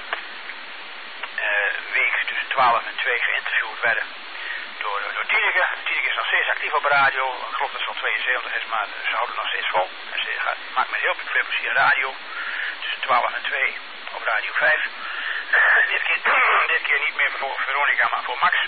S2: uh, week tussen twaalf en twee geïnterviewd werden door, door Tineke. Tineke is nog steeds actief op radio. Ik geloof dat ze al tweeënzeventig is, maar ze houden nog steeds vol. En ze gaat, maakt met heel veel plezier radio tussen twaalf en twee op Radio vijf. dit, keer, dit keer niet meer voor Veronica, maar voor Max.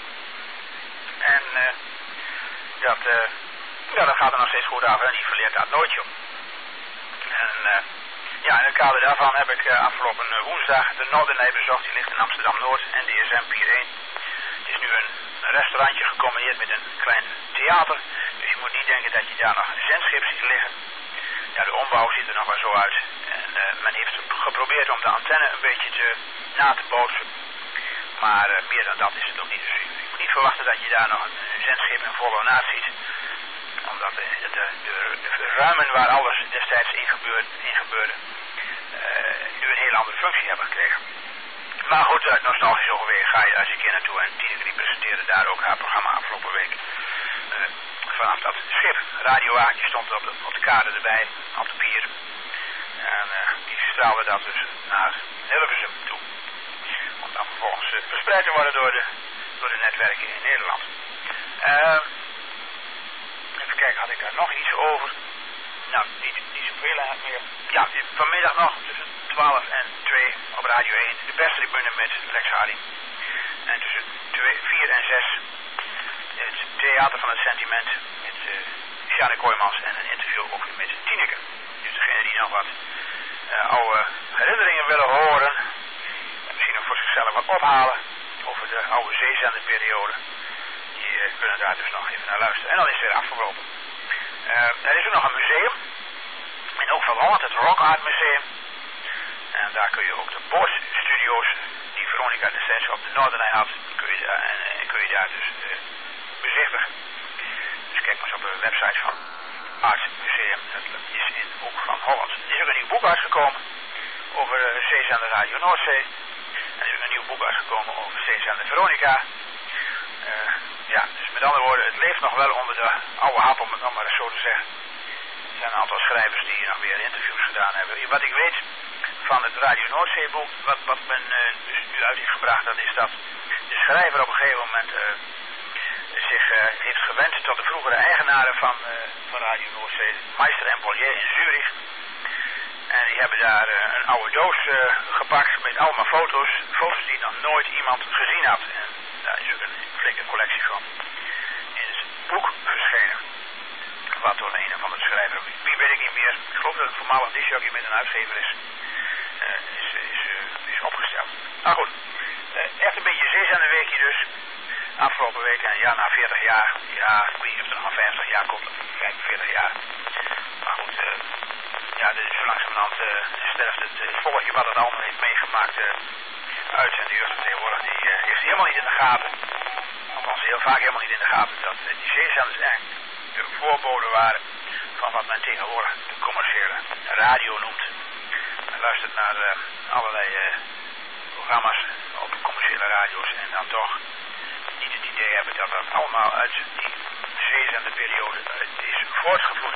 S2: En uh, dat, uh, ja, dat gaat er nog steeds goed af en die verleert dat nooit, joh. En uh, ja, in het kader daarvan heb ik uh, afgelopen uh, woensdag de Noordernij bezocht. Die ligt in Amsterdam-Noord, N D S M pier één. Het is nu een, een restaurantje gecombineerd met een klein theater. Dus je moet niet denken dat je daar nog een zendschip ziet liggen. Ja, de ombouw ziet er nog wel zo uit. En uh, men heeft geprobeerd om de antenne een beetje te, na te bootsen. Maar uh, meer dan dat is het ook niet. Dus je moet niet verwachten dat je daar nog een, een zendschip in volle naad ziet. Omdat de, de, de, de, de ruimen waar alles destijds in gebeurde, in gebeurde uh, nu een heel andere functie hebben gekregen. Maar goed, uit nostalgisch overwegen ga je daar eens een keer naartoe. En Tineke die presenteerde daar ook haar programma afgelopen week. Uh, vanaf dat schip. Radiowagentje stond op de, op de kade erbij, op de pier. En uh, die straalde dat dus naar Hilversum toe. Om dan vervolgens uh, verspreid te worden door de, door de netwerken in Nederland. Uh, even kijken, had ik daar nog iets over? Nou, niet, niet zoveel meer. Ja, vanmiddag nog tussen twaalf en twee op Radio één. De perstribune met Lex Hardy. En tussen vier en zes het Theater van het Sentiment met uh, Sjane Kooijmans en een interview ook met Tineke. Dus degene die nog wat uh, oude herinneringen willen horen en misschien nog voor zichzelf wat ophalen over de oude zeezenderperiode, die uh, kunnen daar dus nog even naar luisteren. En dan is het weer afgelopen. Uh, er is ook nog een museum in Hoek van Holland, het Rock Art Museum. En daar kun je ook de boorststudio's die Veronica destijds op de Noordernij had, kun je daar, en, en kun je daar dus uh, bezichtigen. Dus kijk maar eens op de website van Art Museum, dat is in Hoek van Holland. Er is ook een nieuw boek uitgekomen over uh, zeezender Radio Noordzee. En er is ook een nieuw boek uitgekomen over zeezender Veronica. Uh, ja, dus met andere woorden, het leeft nog wel onder de oude hap, om het nog maar eens zo te zeggen. Er zijn een aantal schrijvers die nog weer interviews gedaan hebben. Wat ik weet van het Radio Noordzee boek, wat, wat men uh, dus nu uit heeft gebracht, dat is dat de schrijver op een gegeven moment uh, zich uh, heeft gewend tot de vroegere eigenaren van, uh, van Radio Noordzee, Meister en Bollier in Zurich. En die hebben daar uh, een oude doos uh, gepakt met allemaal foto's, foto's die nog nooit iemand gezien had. En daar is ook een flinke collectie van in het boek verschenen. Wat door een of andere schrijver, wie weet ik niet meer, ik geloof dat het voormalig discjockey met een uitgever is, uh, is, is, uh, is opgesteld. Nou goed, uh, echt een beetje zeezenderweekje dus, afgelopen week, en ja, na veertig jaar, ja, ik weet niet of er nog maar vijftig jaar komt, vijfenveertig jaar. Maar goed, uh, ja, dit is zo langzamerhand uh, sterft het, het volkje wat het allemaal heeft meegemaakt uh, uit. En de jeugd van tegenwoordig, die uh, heeft helemaal niet in de gaten, althans heel vaak helemaal niet in de gaten, dat uh, die zeezenders eigenlijk de voorboden waren van wat men tegenwoordig de commerciële radio noemt. Men luistert naar uh, allerlei uh, programma's op commerciële radio's en dan toch niet het idee hebben dat dat allemaal uit die zeezenderperiode uh, is voortgevloeid.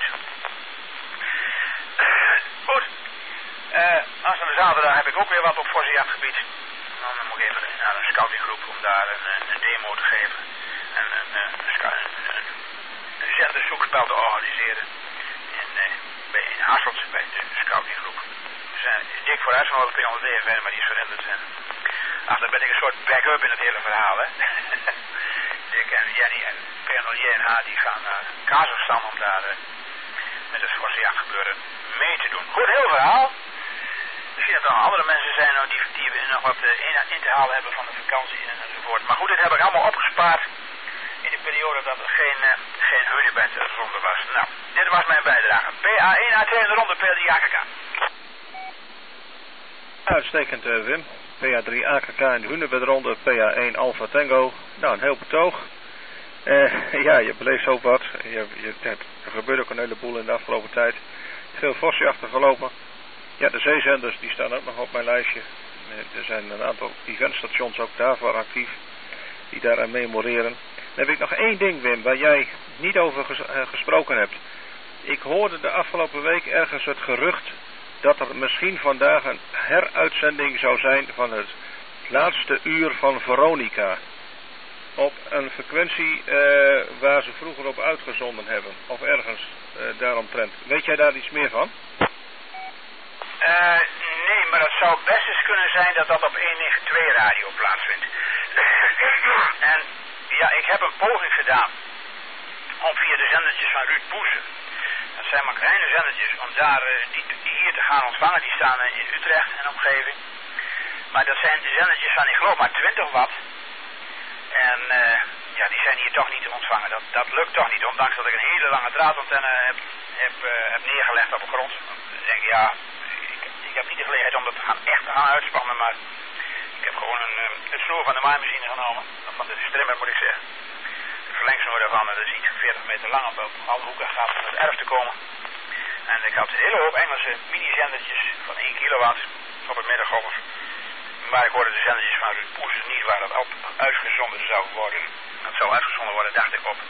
S2: Goed. Uh, aanstaande zaterdag heb ik ook weer wat op Forsia-gebied. Dan moet ik even naar een scoutinggroep om daar een, een demo te geven. En een, een, een, een, een zenderzoekspel te organiseren. In, uh, bij, in Hasselt bij de scoutinggroep. We zijn dik vooruitgenodigd bij onze D F N, maar die is veranderd. En achter ben ik een soort back-up in het hele verhaal. Hè. Dick en Jenny en Pernolier en H die gaan naar Kazachstan om daar uh, met het Forsia gebeuren mee te doen. Goed, heel verhaal. Misschien dat er nog andere mensen zijn nou, die, die nog wat uh, in te halen hebben van de vakantie en enzovoort. Maar goed, dit heb ik allemaal opgespaard in de periode dat er geen, uh, geen Hunebed-ronde was. Nou, dit was mijn bijdrage. P A één A twee in de ronde, P L D A K K.
S1: Uitstekend, uh, Wim. P A drie A K K in de Hunebedronde, P A één Alpha Tango. Nou, een heel betoog. Uh, ja, je beleeft zo wat. Je, je, er gebeurt ook een heleboel in de afgelopen tijd. Veel Vosje achtergelopen. Ja, de zeezenders die staan ook nog op mijn lijstje. Er zijn een aantal eventstations ook daarvoor actief. Die daaraan memoreren. Dan heb ik nog één ding, Wim, waar jij niet over ges uh, gesproken hebt. Ik hoorde de afgelopen week ergens het gerucht dat er misschien vandaag een heruitzending zou zijn van het laatste uur van Veronica. Op een frequentie uh, waar ze vroeger op uitgezonden hebben. Of ergens uh, daaromtrent. Weet jij daar iets meer van?
S2: Uh, nee, maar het zou best eens kunnen zijn dat dat op honderdnegenentwintig radio plaatsvindt. En ja, ik heb een poging gedaan om via de zendertjes van Ruud Poesen, dat zijn maar kleine zendertjes, om daar uh, die, die hier te gaan ontvangen. Die staan uh, in Utrecht en omgeving. Maar dat zijn de zendertjes van, ik geloof maar twintig watt. En uh, ja, die zijn hier toch niet te ontvangen. Dat, dat lukt toch niet, ondanks dat ik een hele lange draadantenne heb, heb, uh, heb neergelegd op de grond. Ik denk, ja, ik, ik heb niet de gelegenheid om dat te gaan, echt te gaan uitspannen, maar ik heb gewoon een, uh, een snoer van de maaimachine genomen. Van de strimmer moet ik zeggen. De verlengsnoer daarvan, dat is iets veertig meter lang op alle hoeken gaat om het erf te komen. En ik had een hele hoop Engelse mini-zendertjes van één kilowatt op het middengolf. Maar ik hoorde de zendertjes van Ruud Poesen niet waar dat op uitgezonden zou worden. Dat zou uitgezonden worden, dacht ik, op,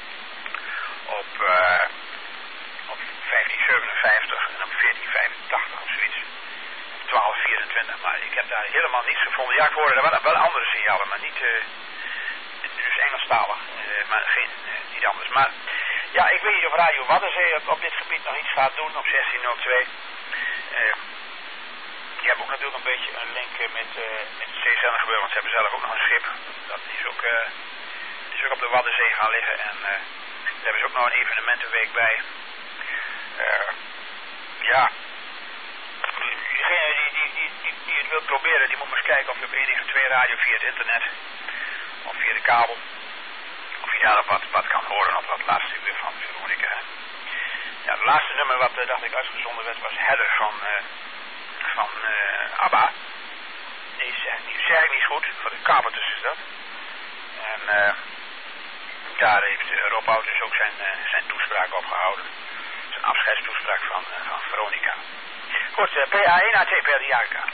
S2: op, uh, op vijftien zevenenvijftig en op veertien vijfentachtig of zoiets. Op twaalf vierentwintig, maar ik heb daar helemaal niets gevonden. Ja, ik hoorde er wel, wel andere signalen, maar niet, uh, dus Engelstalig, uh, maar geen, uh, niet anders. Maar ja, ik weet niet of Radio Waddenzee op dit gebied nog iets gaat doen op zestien nul twee. Uh, Je hebt ook natuurlijk een beetje een link met, uh, met het zeezender gebeuren, want ze hebben zelf ook nog een schip. Dat is ook, uh, is ook op de Waddenzee gaan liggen en uh, daar hebben ze ook nog een evenementenweek bij. Uh, ja, diegene die, die, die, die, die het wil proberen, die moet maar eens kijken of je op honderdnegenentwintig radio via het internet of via de kabel, of je daar wat, wat kan horen op dat laatste uur van Veronica. Ja, het laatste nummer wat uh, dacht ik uitgezonden werd was Heather van... Uh, van uh, ABBA. Die zeg, die zeg ik niet goed, voor de Carpenters is dat. En uh, daar heeft uh, Rob Oud dus ook zijn, uh, zijn toespraak opgehouden. Zijn afscheidstoespraak van, uh, van Veronica. Goed, uh, P A één A T, P A drie A K K.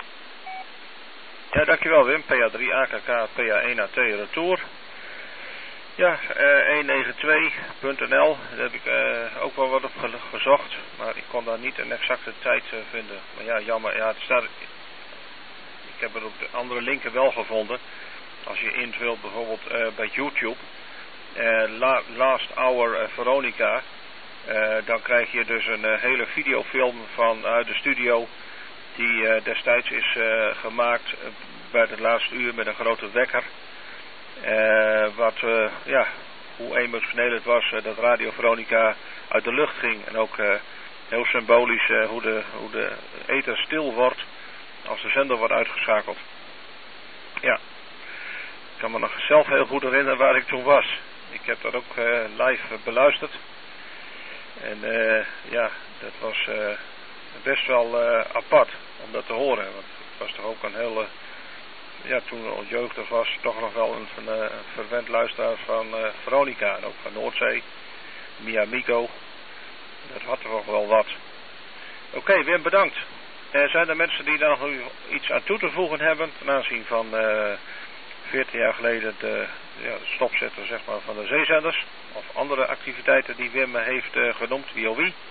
S1: Ja, dankjewel Wim. P A drie A K K, P A één A T, retour. Ja, uh, honderdnegenentwintig punt n l, daar heb ik uh, ook wel wat op ge gezocht, maar ik kon daar niet een exacte tijd uh, vinden. Maar ja, jammer, ja, het staat, ik heb het op de andere linken wel gevonden. Als je invult bijvoorbeeld uh, bij YouTube, uh, la, Last Hour uh, Veronica, uh, dan krijg je dus een uh, hele videofilm vanuit de studio die uh, destijds is uh, gemaakt uh, bij het laatste uur met een grote wekker. Uh, wat, uh, ja, hoe emotioneel het was uh, dat Radio Veronica uit de lucht ging. En ook uh, heel symbolisch uh, hoe, de, hoe de ether stil wordt als de zender wordt uitgeschakeld. Ja, ik kan me nog zelf heel goed herinneren waar ik toen was. Ik heb dat ook uh, live uh, beluisterd. En uh, ja, dat was uh, best wel uh, apart om dat te horen. Want het was toch ook een hele... Ja, toen al jeugdig was, toch nog wel een, een, een verwend luisteraar van uh, Veronica en ook van Noordzee, Miamigo. Dat had toch wel wat. Oké, okay, Wim, bedankt. Er zijn er mensen die daar nog iets aan toe te voegen hebben ten aanzien van uh, veertien jaar geleden de, ja, de stopzetter zeg maar, van de zeezenders of andere activiteiten die Wim heeft uh, genoemd, wie of wie?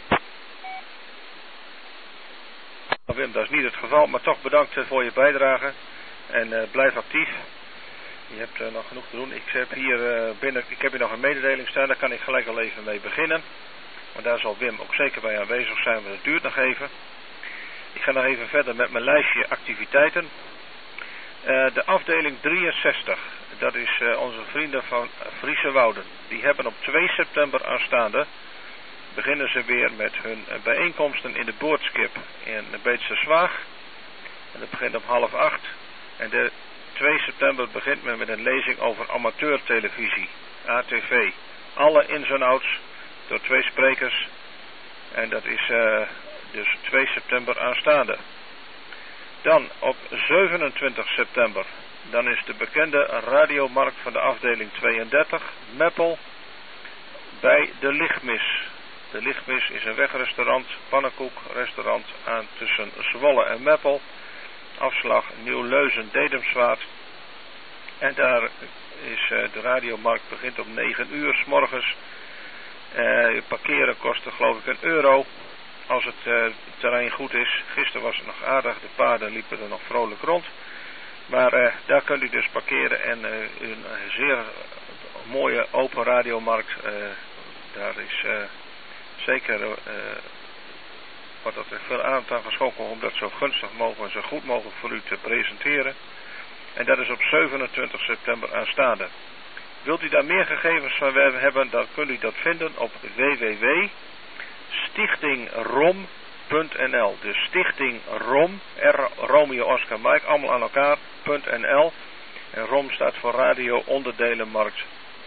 S1: Wim, dat is niet het geval, maar toch bedankt uh, voor je bijdrage. En uh, blijf actief. Je hebt uh, nog genoeg te doen. Ik heb hier uh, binnen, ik heb hier nog een mededeling staan. Daar kan ik gelijk al even mee beginnen. Maar daar zal Wim ook zeker bij aanwezig zijn. Maar dat duurt nog even. Ik ga nog even verder met mijn lijstje activiteiten. Uh, de afdeling drieënzestig. Dat is uh, onze vrienden van Friese Wouden. Die hebben op twee september aanstaande. Beginnen ze weer met hun uh, bijeenkomsten in de Boordskip in de Beetse Zwaag. En dat begint om half acht. En de twee september begint men met een lezing over amateurtelevisie, A T V. Alle ins en outs door twee sprekers. En dat is uh, dus twee september aanstaande. Dan op zevenentwintig september, dan is de bekende radiomarkt van de afdeling tweeëndertig, Meppel, bij de Lichtmis. De Lichtmis is een wegrestaurant, pannenkoekrestaurant aan tussen Zwolle en Meppel. Afslag Nieuw-Leuzen-Dedemswaard. En daar is uh, de radiomarkt begint om negen uur 's morgens. Uh, parkeren kostte geloof ik een euro. Als het uh, terrein goed is. Gisteren was het nog aardig. De paarden liepen er nog vrolijk rond. Maar uh, daar kunt u dus parkeren. En uh, een zeer mooie open radiomarkt. Uh, daar is uh, zeker... Uh, wordt er veel aandacht aan geschonken om dat zo gunstig mogelijk en zo goed mogelijk voor u te presenteren. En dat is op zevenentwintig september aanstaande. Wilt u daar meer gegevens van hebben, dan kunt u dat vinden op w w w punt stichtingrom punt n l. Dus Stichting Rom, R, Romeo, Oscar, Mike, allemaal aan elkaar, .nl. En Rom staat voor Radio Onderdelenmarkt.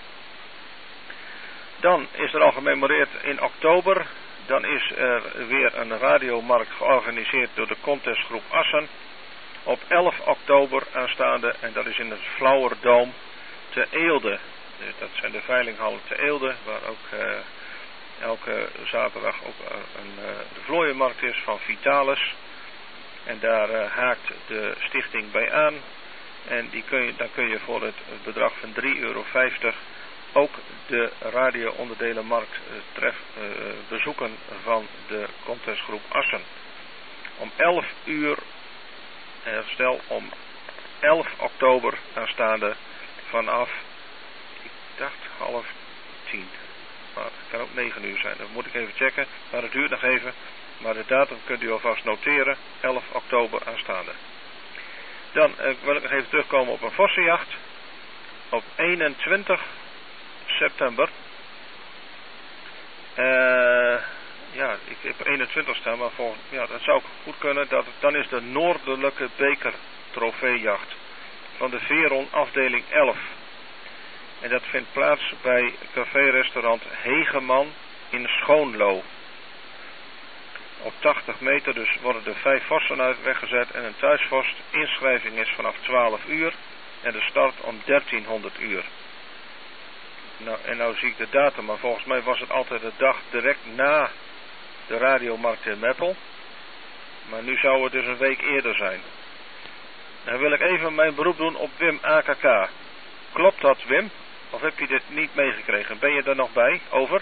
S1: Dan is er al gememoreerd in oktober. Dan is er weer een radiomarkt georganiseerd door de contestgroep Assen. Op elf oktober aanstaande. En dat is in het Flauwerdoom te Eelde. Dat zijn de veilinghallen te Eelde. Waar ook uh, elke zaterdag ook uh, een, uh, de vlooienmarkt is van Vitalis. En daar uh, haakt de stichting bij aan. En die kun je, dan kun je voor het bedrag van drie euro vijftig ook de radio-onderdelenmarkt uh, tref, uh, bezoeken van de contestgroep Assen. Om elf uur, herstel, om elf oktober aanstaande vanaf, ik dacht half tien. Maar het kan ook negen uur zijn, dat moet ik even checken. Maar het duurt nog even. Maar de datum kunt u alvast noteren, elf oktober aanstaande. Dan uh, wil ik nog even terugkomen op een vossenjacht. Op eenentwintig september. Uh, ja, ik heb eenentwintig staan, maar volgens, ja, dat zou goed kunnen. Dat, dan is de Noordelijke Beker trofeejacht van de Veron afdeling elf. En dat vindt plaats bij café-restaurant Hegeman in Schoonlo. Op tachtig meter dus worden er vijf vossen uit weggezet en een thuisvos. Inschrijving is vanaf twaalf uur en de start om dertienhonderd uur. Nou, en nou zie ik de datum, maar volgens mij was het altijd de dag direct na de radiomarkt in Meppel. Maar nu zou het dus een week eerder zijn. Dan wil ik even mijn beroep doen op Wim A K K. Klopt dat, Wim? Of heb je dit niet meegekregen? Ben je er nog bij? Over?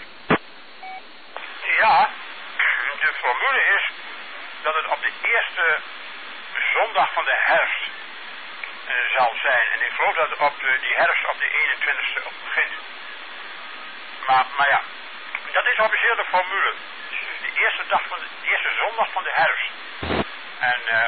S2: Ja, de formule is dat het op de eerste zondag van de herfst uh, zal zijn. En ik geloof dat het op de, die herfst op de eenentwintigste begint. Maar, maar ja, dat is officieel de formule. Dus de eerste, dag van de, de eerste zondag van de herfst. En uh,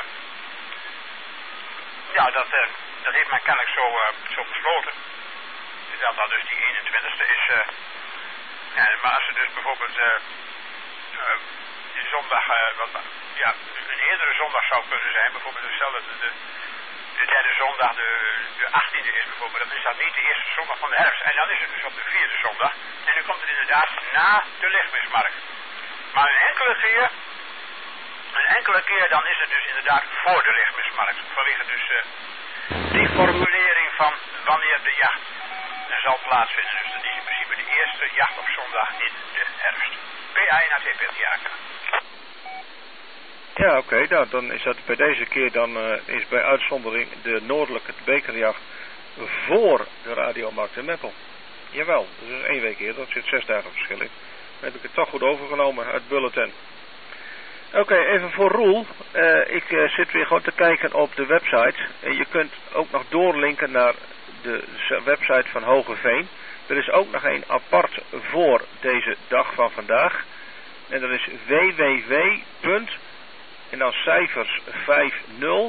S2: ja, dat, uh, dat heeft men kennelijk zo, uh, zo besloten. Dat dat dus die eenentwintigste is. Uh, ja, maar als het dus bijvoorbeeld uh, uh, die zondag, uh, wat, ja, een eerdere zondag zou kunnen zijn, bijvoorbeeld stel dat de, de derde zondag de, de achttiende is bijvoorbeeld, dan is dat niet de eerste zondag van de herfst. En dan is het dus op de vierde zondag. En nu komt het inderdaad na de lichtmismarkt. Maar een enkele keer, een enkele keer dan is het dus inderdaad voor de lichtmismarkt. Vanwege dus uh, die formulering van wanneer de jacht er zal plaatsvinden. Dus dat is in principe de eerste jacht op zondag in de herfst. P A N A T P T A K.
S1: Ja, oké, okay, nou, dan is dat bij deze keer dan uh, is bij uitzondering de Noordelijke Bekerjacht voor de radiomarkt in Meppel. Jawel, dat is één week eerder, dat zit zes dagen verschil in. Dan heb ik het toch goed overgenomen uit Bulletin. Oké, okay, even voor Roel. Uh, ik uh, zit weer gewoon te kijken op de website. En je kunt ook nog doorlinken naar de website van Hogeveen. Er is ook nog een apart voor deze dag van vandaag. En dat is w w w. En dan cijfers vijftig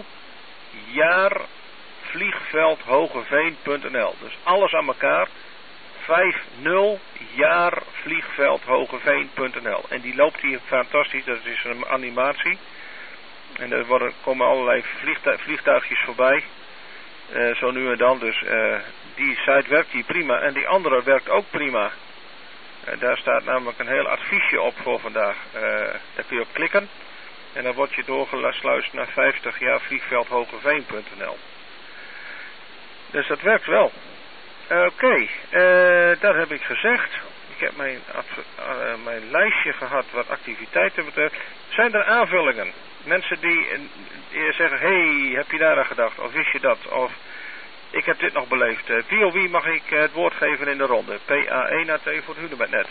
S1: jaarvliegveldhogeveen punt n l. Dus alles aan elkaar. vijftig jaarvliegveldhogeveen punt n l. En die loopt hier fantastisch. Dat is een animatie. En er worden, komen allerlei vliegtuig, vliegtuigjes voorbij. Uh, zo nu en dan. Dus uh, die site werkt hier prima. En die andere werkt ook prima. Uh, daar staat namelijk een heel adviesje op voor vandaag. Uh, daar kun je op klikken. En dan word je doorgesluist naar vijftig jaar vliegveld hogeveen punt n l. Dus dat werkt wel. Oké, okay, uh, dat heb ik gezegd. Ik heb mijn, uh, mijn lijstje gehad wat activiteiten betreft. Zijn er aanvullingen? Mensen die, die zeggen, hey, heb je daar aan gedacht? Of wist je dat? Of ik heb dit nog beleefd. Uh, wie of wie mag ik uh, het woord geven in de ronde? P A één A T voor het Hunebednet.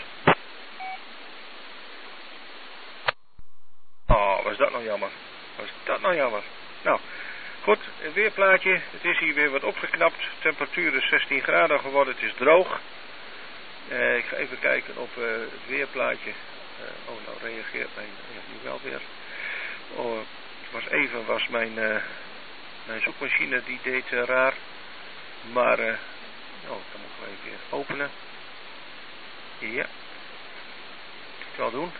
S1: Oh, was dat nou jammer. Was dat nou jammer. Nou, goed, een weerplaatje. Het is hier weer wat opgeknapt. De temperatuur is zestien graden geworden. Het is droog. Uh, ik ga even kijken op uh, het weerplaatje. Uh, oh, nou reageert mijn... Ja, nu wel weer. Oh, het was even was mijn, uh, mijn zoekmachine die deed uh, raar. Maar, uh, oh, dan moeten we even weer openen. Ja. Ik wel doen.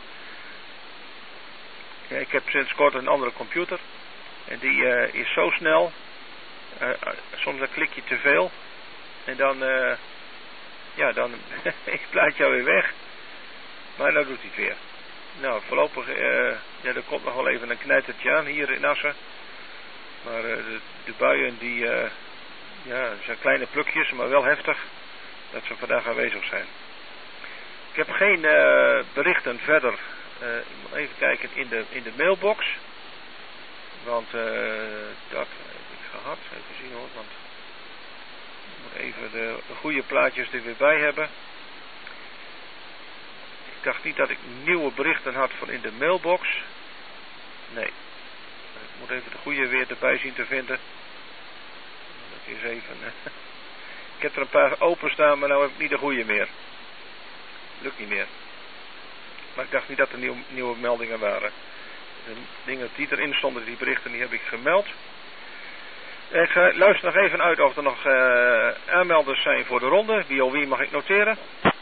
S1: Ja, ik heb sinds kort een andere computer. En die uh, is zo snel. Uh, uh, soms dan klik je te veel. En dan, uh, ja, dan is het plaatje alweer weg. Maar nou doet hij het weer. Nou, voorlopig, uh, ja, er komt nog wel even een knijtertje aan hier in Assen. Maar uh, de, de buien die, uh, ja, zijn kleine plukjes, maar wel heftig. Dat ze vandaag aanwezig zijn. Ik heb geen uh, berichten verder. Uh, ik moet even kijken in de, in de mailbox. Want uh, dat heb ik gehad. Even zien hoor, want ik moet even de, de goede plaatjes er weer bij hebben. Ik dacht niet dat ik nieuwe berichten had van in de mailbox. Nee. Ik moet even de goede weer erbij zien te vinden. Dat is even... ik heb er een paar openstaan, maar nou heb ik niet de goede meer. Lukt niet meer. Maar ik dacht niet dat er nieuw, nieuwe meldingen waren. De dingen die erin stonden, die berichten, die heb ik gemeld. Ik ga, luister nog even uit of er nog uh, aanmelders zijn voor de ronde. Wie of wie mag ik noteren?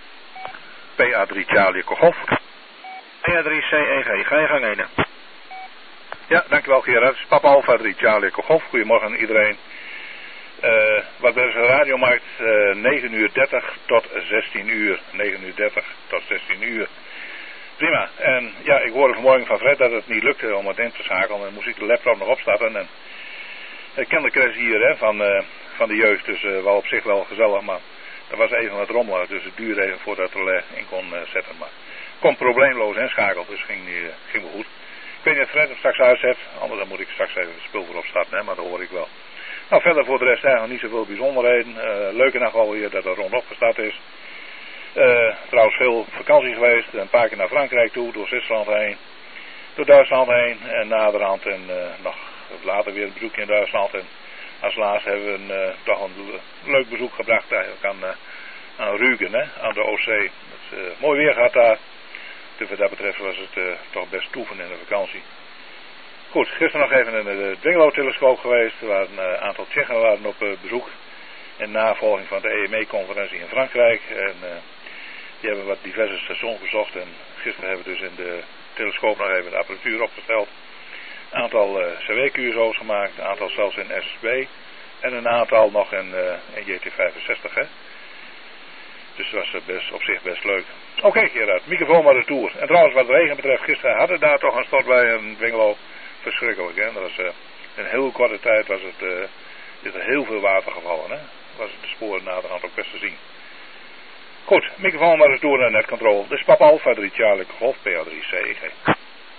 S10: P A drie Charlie Kochhoff.
S1: P A drie C E G. Ga je gang heen.
S10: Ja, dankjewel Gerard. Papa Alpha drie Charlie Kochhoff. Goedemorgen iedereen. Uh, wat bij de radiomarkt uh, negen uur dertig tot zestien uur. negen uur dertig tot zestien uur. Prima. En ja, ik hoorde vanmorgen van Fred dat het niet lukte om het in te schakelen. Dan moest ik de laptop nog opstarten. En ik ken de crash hier hè, van, uh, van de jeugd. Dus uh, wel op zich wel gezellig. Maar er was even wat rommelen. Dus het duurde even voordat het relais in kon uh, zetten. Maar kon probleemloos inschakelen. Dus ging, uh, ging wel goed. Ik weet niet of Fred het straks uitzet. Anders dan moet ik straks even het spul voor opstarten. Hè, maar dat hoor ik wel. Nou, verder voor de rest eigenlijk niet zoveel bijzonderheden. Uh, leuk in ieder geval weer dat er rondop gestart is. Uh, trouwens veel vakantie geweest. Een paar keer naar Frankrijk toe, door Zwitserland heen. Door Duitsland heen en naderhand. En uh, nog later weer een bezoekje in Duitsland. En als laatste hebben we een, uh, toch een leuk bezoek gebracht eigenlijk aan, uh, aan Rügen, hè, aan de Oostzee. Het is uh, mooi weer gehad daar. Dus wat dat betreft was het uh, toch best toeven in de vakantie. Goed, gisteren nog even in de Dwingelo-telescoop geweest. Er waren een aantal Tsjechen waren op uh, bezoek. In navolging van de E M E-conferentie in Frankrijk. En uh, die hebben wat diverse stations bezocht. En gisteren hebben we dus in de telescoop nog even de apparatuur opgesteld. Een aantal uh, C W Q S O's gemaakt. Een aantal zelfs in S S B. En een aantal nog in, uh, in J T vijfenzestig. Hè? Dus dat was uh, best, op zich best leuk. Oké okay, Gerard, microfoon maar retour. En trouwens wat de regen betreft, gisteren hadden we daar toch een stort bij in Dwingelo. Verschrikkelijk, hè. Dat was, uh, in een heel korte tijd was het, uh, is er heel veel water gevallen, hè. Was het de sporen naderhand ook best te zien. Goed, microfoon maar eens door naar netcontrol. Dus Papa Alpha drie Charlie Golf, P A drie C E G.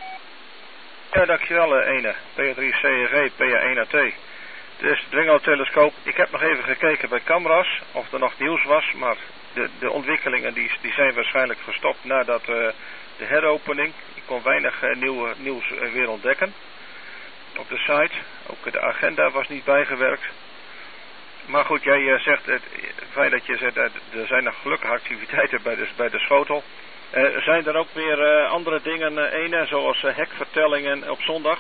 S1: Ja, dankjewel, uh, ene. P A drie C E G, P A één A T. Dus de Dwingelo-telescoop. Ik heb nog even gekeken bij Camras of er nog nieuws was, maar de, de ontwikkelingen die, die zijn waarschijnlijk gestopt nadat uh, de heropening. Ik kon weinig uh, nieuw, nieuws uh, weer ontdekken. Op de site. Ook de agenda was niet bijgewerkt. Maar goed, jij uh, zegt, het, het feit dat je zegt, uh, er zijn nog gelukkige activiteiten bij de, bij de schotel. Uh, zijn er ook weer uh, andere dingen, uh, ene, zoals uh, hekvertellingen op zondag?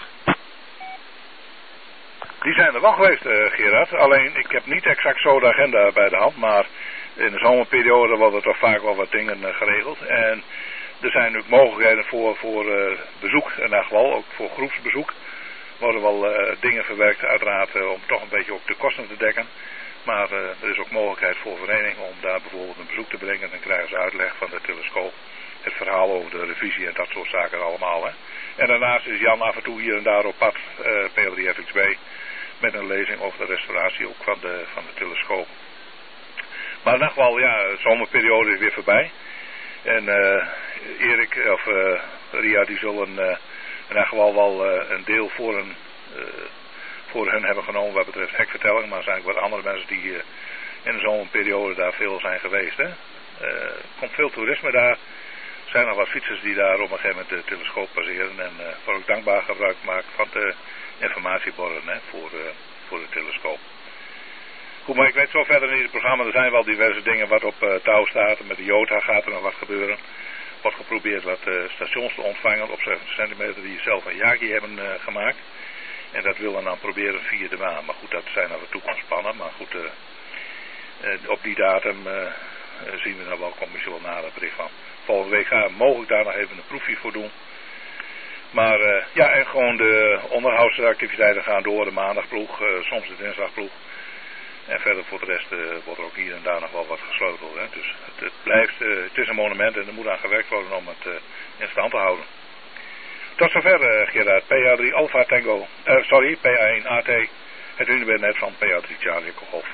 S10: Die zijn er wel geweest, uh, Gerard. Alleen, ik heb niet exact zo de agenda bij de hand. Maar in de zomerperiode worden er toch vaak wel wat dingen uh, geregeld. En er zijn ook mogelijkheden voor, voor uh, bezoek, in ieder geval, ook voor groepsbezoek. Er worden wel uh, dingen verwerkt, uiteraard, uh, om toch een beetje ook de kosten te dekken. Maar uh, er is ook mogelijkheid voor verenigingen om daar bijvoorbeeld een bezoek te brengen. Dan krijgen ze uitleg van de telescoop. het verhaal over de revisie en dat soort zaken allemaal. Hè. En daarnaast is Jan af en toe hier en daar op pad, uh, P L drie F X B, met een lezing over de restauratie ook van de, van de telescoop. Maar in ieder geval, ja, de zomerperiode is weer voorbij. En uh, Erik of uh, Ria die zullen uh, in ieder geval wel uh, een deel voor, een, uh, voor hen hebben genomen wat betreft hekvertelling. Maar er zijn ook wat andere mensen die uh, in de zomerperiode daar veel zijn geweest. Hè. Uh, er komt veel toerisme daar. Er zijn nog wat fietsers die daar op een gegeven moment de telescoop passeren. En uh, waar ook dankbaar gebruik maken van de informatieborden hè, voor, uh, voor de telescoop. Goed, maar ik weet zo verder in het programma, er zijn wel diverse dingen wat op uh, touw staat. Met de Jota gaat er nog wat gebeuren. Wordt geprobeerd wat uh, stations te ontvangen op zeventig centimeter die zelf een Yagi hebben uh, gemaakt. En dat willen dan proberen via de maan. Maar goed, dat zijn naar de toekomstplannen. Maar goed, uh, uh, op die datum uh, uh, zien we dan wel, kom je wel nader bericht van. Volgende week ga, mogen ik daar nog even een proefje voor doen. Maar uh, ja, en gewoon de onderhoudsactiviteiten gaan door. De maandagploeg, uh, soms de dinsdagploeg. En verder voor de rest uh, wordt er ook hier en daar nog wel wat gesleuteld. Hè. Dus het, het blijft, uh, het is een monument en er moet aan gewerkt worden om het uh, in stand te houden. Tot zover uh, Gerard, P A drie Alpha Tango, uh, sorry, P A één A T, het Unibernet van P A drie Charlie Golf.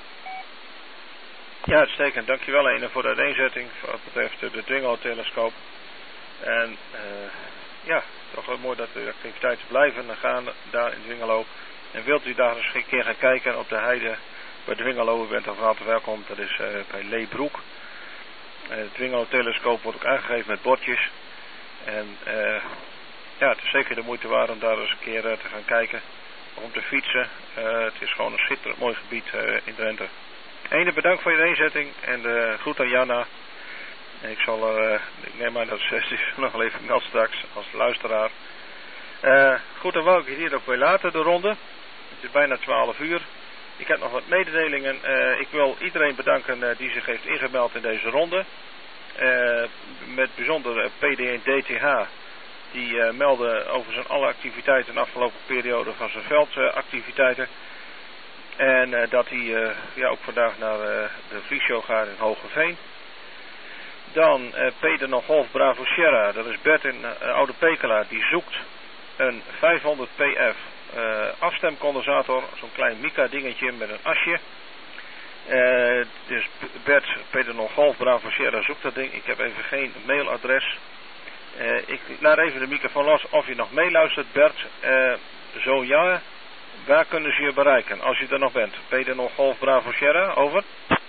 S1: Ja, uitstekend. Dankjewel Ene voor de uiteenzetting wat betreft de Dwingelo-telescoop. En uh, ja, toch wel mooi dat de activiteiten blijven gaan daar in Dwingelo. En wilt u daar eens een keer gaan kijken op de heide bij Dwingelo, u bent dan van harte welkom. Dat is uh, bij Leebroek. Uh, het Dwingelo-telescoop wordt ook aangegeven met bordjes. En uh, ja, het is zeker de moeite waard om daar eens een keer uh, te gaan kijken. Om te fietsen. Uh, het is gewoon een schitterend mooi gebied uh, in Drenthe. Ene, bedankt voor je inzetting en uh, groet aan Janna. Ik zal, uh, ik neem aan dat ze nog wel even meld straks als luisteraar. Uh, goed, dan wou ik hier ook weer laten de ronde. Het is bijna twaalf uur. Ik heb nog wat mededelingen. Uh, ik wil iedereen bedanken uh, die zich heeft ingemeld in deze ronde. Uh, met bijzonder uh, P D één D T H. Die uh, meldde over zijn alle activiteiten de afgelopen periode van zijn veldactiviteiten. Uh, en uh, dat hij uh, ja, ook vandaag naar uh, de vliegshow gaat in Hogeveen. Dan uh, Peter nog Golf Bravo Sierra. Dat is Bert in uh, Oude Pekela. Die zoekt een vijfhonderd P F uh, afstemcondensator. Zo'n klein mica dingetje met een asje. Uh, dus Bert, Peter nog Golf Bravo Sierra zoekt dat ding. Ik heb even geen mailadres. Uh, ik laat even de microfoon los of je nog meeluistert, Bert. Uh, zo ja, waar kunnen ze je bereiken als je er nog bent? Peter nog Golf Bravo Sierra, over.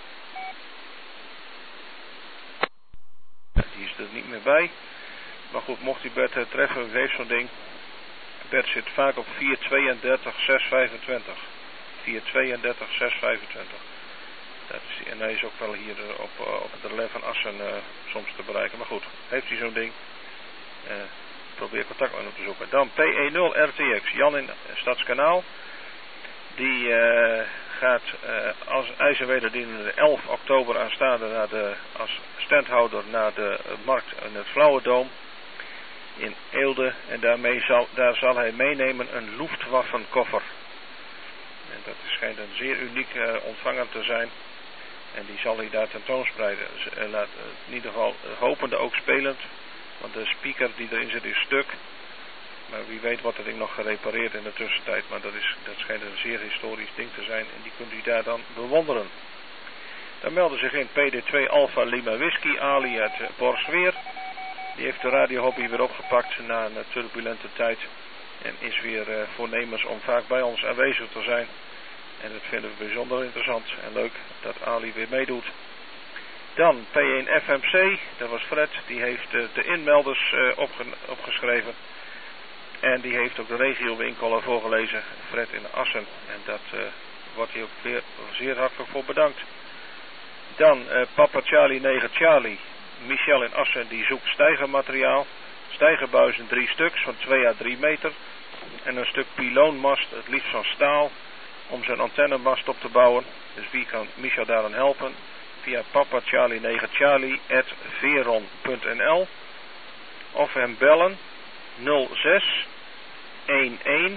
S1: Die is er niet meer bij. Maar goed, mocht die Bert uh, treffen, heeft zo'n ding. Bert zit vaak op vier tweeëndertig zes vijfentwintig. vier tweeëndertig zes vijfentwintig. Dat is die, en hij is ook wel hier uh, op, uh, op het relais van Assen uh, soms te bereiken. Maar goed, heeft hij zo'n ding. Uh, probeer contact met hem te zoeken. Dan P E nul R T X, Jan in Stadskanaal. Die uh, gaat uh, als ijzerwederdienende elf oktober aanstaande naar de, als standhouder naar de uh, markt in het Flauwedoom in Eelde. En daarmee zal, daar zal hij meenemen een Luftwaffenkoffer. En dat schijnt een zeer uniek uh, ontvanger te zijn. En die zal hij daar tentoonspreiden. Dus, uh, laat, uh, in ieder geval uh, hopende ook spelend. Want de speaker die erin zit is stuk. Maar wie weet wordt dat ding nog gerepareerd in de tussentijd. Maar dat, is, dat schijnt een zeer historisch ding te zijn. En die kunt u daar dan bewonderen. Dan meldde zich in P D twee Alpha Lima Whisky Ali uit uh, Borsweer. Die heeft de radiohobby weer opgepakt na een uh, turbulente tijd. En is weer uh, voornemens om vaak bij ons aanwezig te zijn. En dat vinden we bijzonder interessant en leuk dat Ali weer meedoet. Dan P één F M C, dat was Fred, die heeft uh, de inmelders uh, opge opgeschreven. En die heeft ook de regiowinkel voorgelezen, Fred in Assen. En dat uh, wordt hij ook weer zeer hartelijk voor bedankt. Dan uh, Papa Charlie negen Charlie, Michel in Assen, die zoekt stijgermateriaal. Stijgerbuizen drie stuks van twee à drie meter. En een stuk pyloonmast, het liefst van staal, om zijn antennemast op te bouwen. Dus wie kan Michel daaraan helpen? Via papa charlie negen charlie at veron punt n l of hem bellen nul zes een een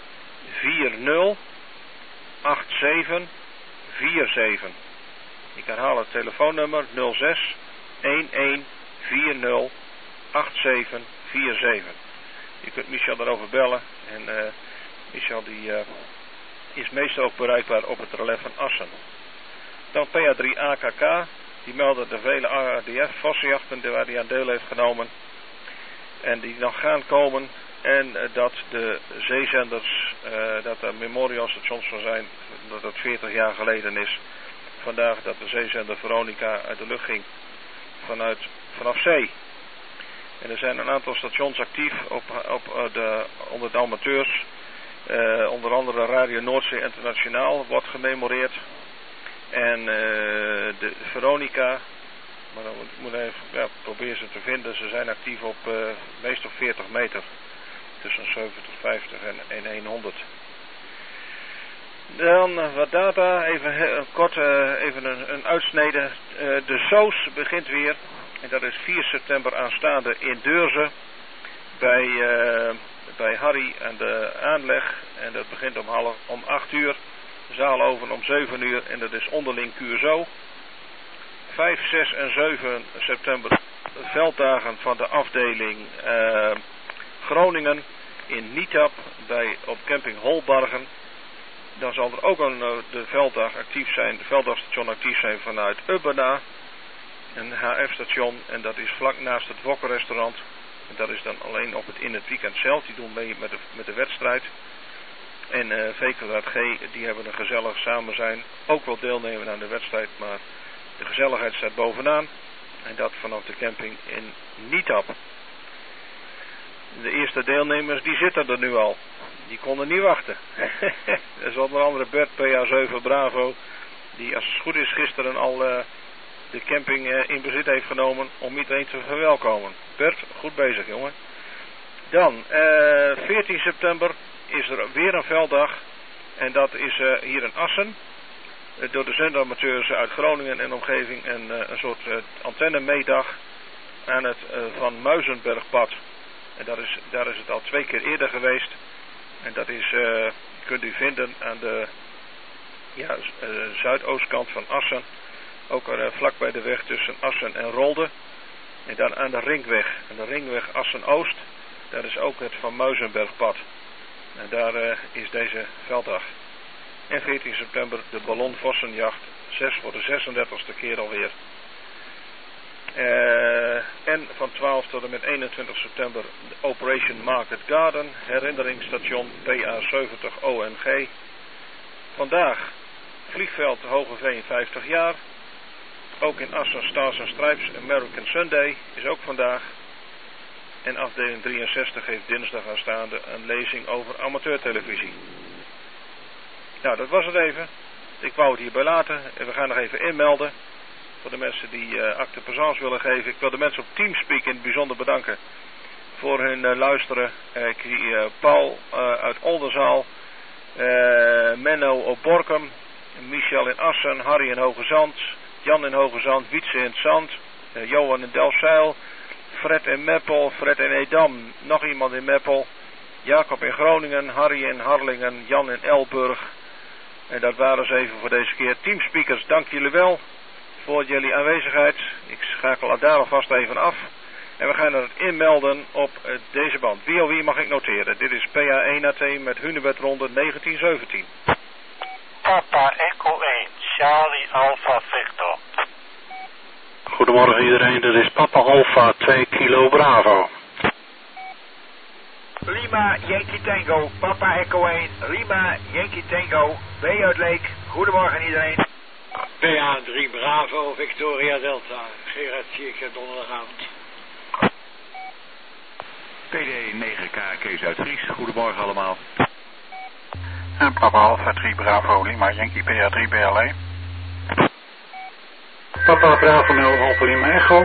S1: vier nul acht zeven vier zeven. Ik herhaal het telefoonnummer nul zes een een vier nul acht zeven vier zeven. Je kunt Michel daarover bellen. En uh, Michel die, uh, is meestal ook bereikbaar op het relais van Assen. Dan P A drie A K K. Die melden de vele A D F-vossenjachten waar hij aan deel heeft genomen. En die nog gaan komen. En uh, dat de zeezenders, uh, dat er memorialstations van zijn, dat het veertig jaar geleden is. Vandaag dat de zeezender Veronica uit de lucht ging. Vanuit, vanaf zee. En er zijn een aantal stations actief op, op de, onder de amateurs. Uh, onder andere Radio Noordzee Internationaal wordt gememoreerd. En uh, de Veronica, maar dan moet ik even ja, proberen ze te vinden. Ze zijn actief op uh, meestal veertig meter. Tussen zeventig, vijftig en, en honderd. Dan uh, wat data, even uh, kort uh, even een, een uitsnede. Uh, de Soos begint weer. En dat is vier september aanstaande in Deurzen. Bij, uh, bij Harry aan de aanleg. En dat begint om, half, om acht uur. Zaal open om zeven uur. En dat is onderling Curaçao. vijf, zes en zeven september velddagen van de afdeling uh, Groningen in Nietap bij, op camping Holbargen. Dan zal er ook een, uh, de velddag actief zijn, de velddagsstation actief zijn vanuit Ubbena. Een H F-station en dat is vlak naast het Wokkerrestaurant. En dat is dan alleen op het, in het weekend zelf. Die doen mee met de, met de wedstrijd. En uh, V Kwadraat G, die hebben een gezellig samen zijn. Ook wel deelnemen aan de wedstrijd, maar de gezelligheid staat bovenaan. En dat vanaf de camping in Nietap. De eerste deelnemers, die zitten er nu al. Die konden niet wachten. Er is onder andere Bert P A zeven Bravo. Die als het goed is gisteren al uh, de camping uh, in bezit heeft genomen om iedereen te verwelkomen. Bert, goed bezig jongen. Dan, uh, veertien september is er weer een velddag. En dat is uh, hier in Assen. Uh, door de zenderamateurs uit Groningen en omgeving. En uh, een soort uh, antenne-meedag aan het uh, Van Muizenbergpad. En dat is, daar is het al twee keer eerder geweest. En dat is, uh, kunt u vinden aan de ja, uh, zuidoostkant van Assen. Ook uh, vlak bij de weg tussen Assen en Rolde. En dan aan de ringweg. En de ringweg Assen-Oost. Daar is ook het Van Muizenbergpad. En daar uh, is deze velddag. En veertien september de ballonvossenjacht. zes voor de zesendertigste keer alweer. Uh, en van twaalf tot en met eenentwintig september Operation Market Garden, herinneringsstation P A zeventig O N G. Vandaag vliegveld Hogeveen vijftig jaar. Ook in Assen Stars and Stripes American Sunday is ook vandaag. En afdeling drieënzestig heeft dinsdag aanstaande een lezing over amateurtelevisie. Nou, dat was het even. Ik wou het hierbij laten. En we gaan nog even inmelden. Voor de mensen die uh, acte présence willen geven. Ik wil de mensen op Teamspeak in het bijzonder bedanken. Voor hun uh, luisteren. Uh, ik zie uh, Paul uh, uit Oldenzaal. Uh, Menno op Borkum. Michel in Assen. Harry in Hoge Zand. Jan in Hoge Zand. Wietse in het Zand. Uh, Johan in Delfzijl. Fred in Meppel. Fred in Edam. Nog iemand in Meppel. Jacob in Groningen. Harry in Harlingen. Jan in Elburg. En dat waren ze even voor deze keer. Teamspeakers, dank jullie wel voor jullie aanwezigheid. Ik schakel daar alvast even af. En we gaan er inmelden op uh, deze band. Wie of wie mag ik noteren? Dit is P A één A T met Hunebed ronde negentien zeventien.
S11: Papa Echo één, Charlie Alpha Victor.
S12: Goedemorgen iedereen, dit is Papa Alpha twee kilo Bravo.
S13: Lima Yankee Tango, Papa Echo één, Lima Yankee Tango, B uit Leek. Goedemorgen iedereen.
S14: P A drie Bravo, Victoria Delta, Gerard Sierke, donderdagavond.
S15: P D negen K, Kees uit Fries, goedemorgen allemaal.
S4: En Papa Alpha drie Bravo, Lima Yankee P A drie B L E. Papa Bravo nul Alpha Lima Echo.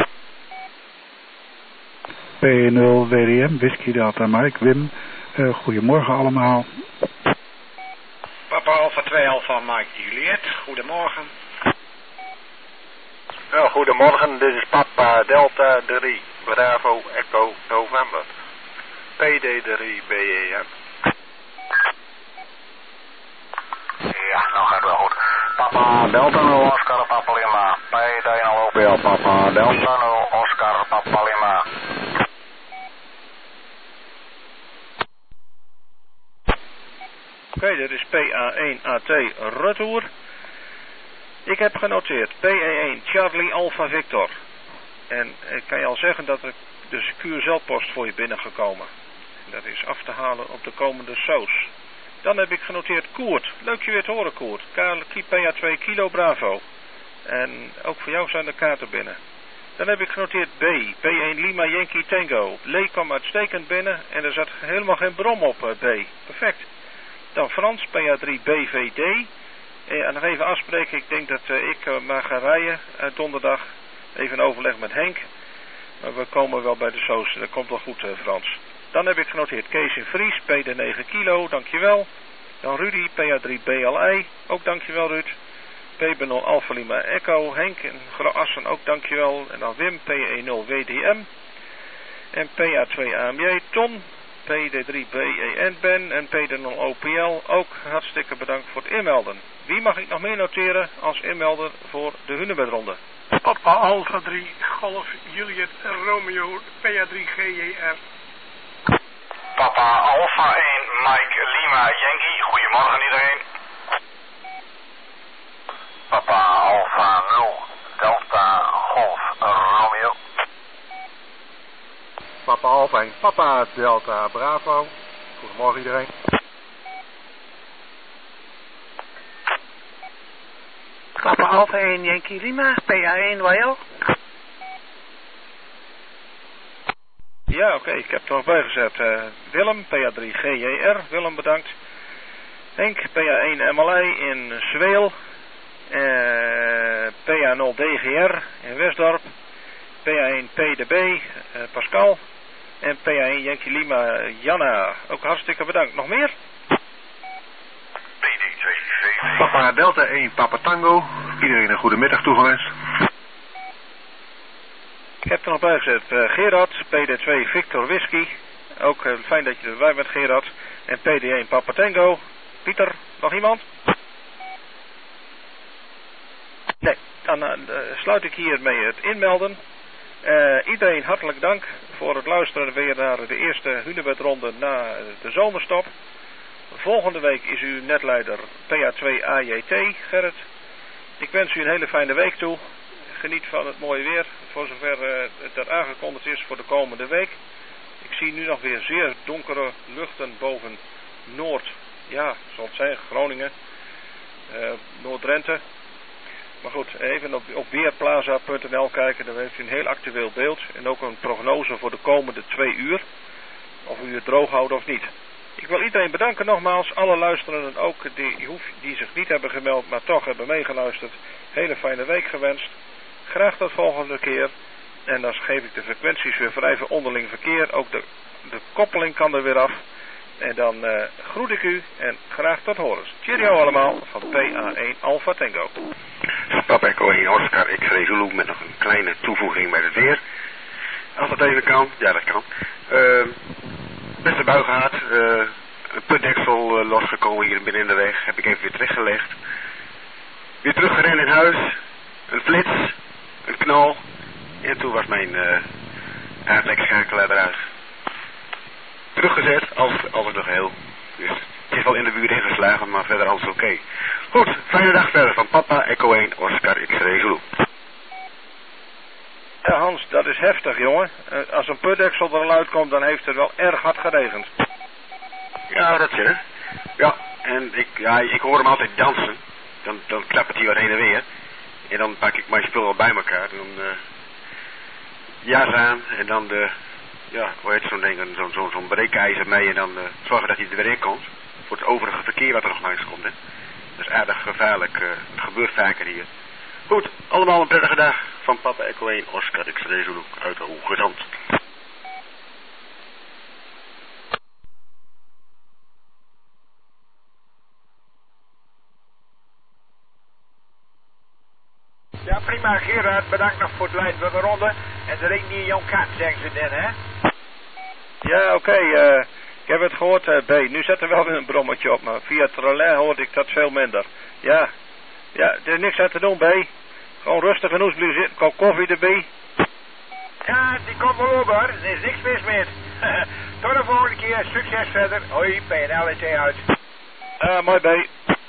S16: P nul W D M, Whisky Delta Mike, Wim, uh, goedemorgen allemaal.
S17: Papa Alpha twee Alpha Mike Juliet, goedemorgen.
S18: Nou, goedemorgen, dit is Papa Delta drie Bravo Echo November. P D drie B E M.
S11: Ja, nou gaat het wel goed. Papa Delta nul Oscar Papa Lima, P D nul O P L Papa Delta nul Oscar
S1: is P A één A T Retour. Ik heb genoteerd P E één Charlie Alpha Victor. En ik kan je al zeggen dat er de secuurzelpost voor je binnengekomen. Dat is af te halen op de komende soos. Dan heb ik genoteerd Koert. Leuk je weer te horen, Koert. P A twee Kilo Bravo. En ook voor jou zijn de kaarten binnen. Dan heb ik genoteerd B. P één Lima Yankee Tango. Lee kwam uitstekend binnen en er zat helemaal geen brom op, B. Perfect. Dan Frans, P A drie B V D. En nog even afspreken, ik denk dat uh, ik uh, maar ga rijden uh, donderdag. Even overleg met Henk. Maar we komen wel bij de soos, dat komt wel goed, uh, Frans. Dan heb ik genoteerd Kees in Vries, P D negen Kilo, dankjewel. Dan Rudy, P A drie B L I, ook dankjewel Ruud. P B nul Alpha Lima Echo, Henk en Assen ook dankjewel. En dan Wim, P E nul W D M. En P A twee A M J, Ton, P D drie B E N Ben en P D nul O P L, ook hartstikke bedankt voor het inmelden. Wie mag ik nog meer noteren als inmelder voor de Hunebedronde?
S9: Papa Alpha drie Golf Juliet Romeo P A drie G J R.
S11: Papa Alpha één Mike Lima Yankee, goedemorgen iedereen. Papa Alpha nul Delta Golf Romeo.
S18: Papa Alpha één Papa Delta Bravo. Goedemorgen iedereen.
S19: Papa Alpha één Yankee Lima, P A één Y L.
S1: Ja, oké, okay, ik heb er nog bijgezet. Uh, Willem, P A drie G J R, Willem bedankt. Henk, P A één M L I in Zweel. Uh, P A nul D G R in Westdorp. P A één P D B, uh, Pascal. En P A één Yankee Lima, Janna. Ook hartstikke bedankt. Nog meer?
S11: P D twee V.
S18: Papa Delta één Papa Tango. Iedereen een goede middag toegewenst.
S1: Ik heb er nog bij gezet uh, Gerard, P D twee Victor Whisky. Ook uh, fijn dat je erbij bent, Gerard. En P D één Papa Tango. Pieter, nog iemand? Nee, dan uh, sluit ik hiermee het inmelden. Uh, iedereen hartelijk dank voor het luisteren weer naar de eerste Hunebedronde na de zomerstop. Volgende week is uw netleider P A twee A J T, Gerrit. Ik wens u een hele fijne week toe. Geniet van het mooie weer, voor zover uh, het er aangekondigd is voor de komende week. Ik zie nu nog weer zeer donkere luchten boven Noord, ja, zal het zijn, Groningen, uh, Noord-Drenthe. Maar goed, even op, op weerplaza punt n l kijken, dan heeft u een heel actueel beeld. En ook een prognose voor de komende twee uur. Of u het droog houdt of niet. Ik wil iedereen bedanken nogmaals, alle luisterenden ook die, die zich niet hebben gemeld, maar toch hebben meegeluisterd. Hele fijne week gewenst. Graag tot volgende keer. En dan geef ik de frequenties weer vrij voor onderling verkeer. Ook de, de koppeling kan er weer af. En dan uh, groet ik u en graag tot horens. Cheerio allemaal van P A één Alpha Tango.
S8: Papa Echo één Oscar X-Ray Zulu met nog een kleine toevoeging bij het weer. Als dat even kan, ja dat kan. Uh, beste bui gehad. Uh, een putdeksel uh, losgekomen hier binnen in de weg. Heb ik even weer terechtgelegd. Weer teruggerend in huis. Een flits. Een knal. En toen was mijn uh, aardlekschakelaar eruit. Teruggezet, als, als het nog heel. Dus het is wel in de buurt ingeslagen, maar verder alles oké. Okay. Goed, fijne dag verder van Papa Echo één Oscar X-Ray Zulu.
S1: Ja Hans, dat is heftig jongen. Uh, als een putdeksel er al uitkomt, dan heeft het wel erg hard geregend.
S8: Ja, dat zit er. Ja, en ik, ja, ik hoor hem altijd dansen. Dan, dan klappert hij wat heen en weer. En dan pak ik mijn spul al bij elkaar. Dan uh, jas aan en dan de, ja, hoe heet zo'n ding, zo'n zo, zo'n breekijzer mee en dan uh, zorgen dat hij er weer in komt. Voor het overige verkeer wat er nog langs komt, hè. Dat is aardig gevaarlijk. Uh, het gebeurt vaker hier. Goed, allemaal een prettige dag van Papa Echo één Oscar X-Ray Zulu uit de Hoogezand.
S13: Ja, prima Gerard, bedankt nog voor het leiden van de ronde. En er ringt niet Jan Kat, zeggen ze dan, hè?
S1: Ja, oké, okay, uh, ik heb het gehoord, uh, B. Nu zet er wel weer een brommetje op, maar via het relais hoorde ik dat veel minder. Ja, ja, er is niks aan te doen, B. Gewoon rustig en oes blijven zitten, kop koffie erbij.
S13: Ja, die komt wel over, er is niks mis mee. Tot de volgende keer, succes verder. Hoi, P N L en T uit.
S10: Uh, mooi B.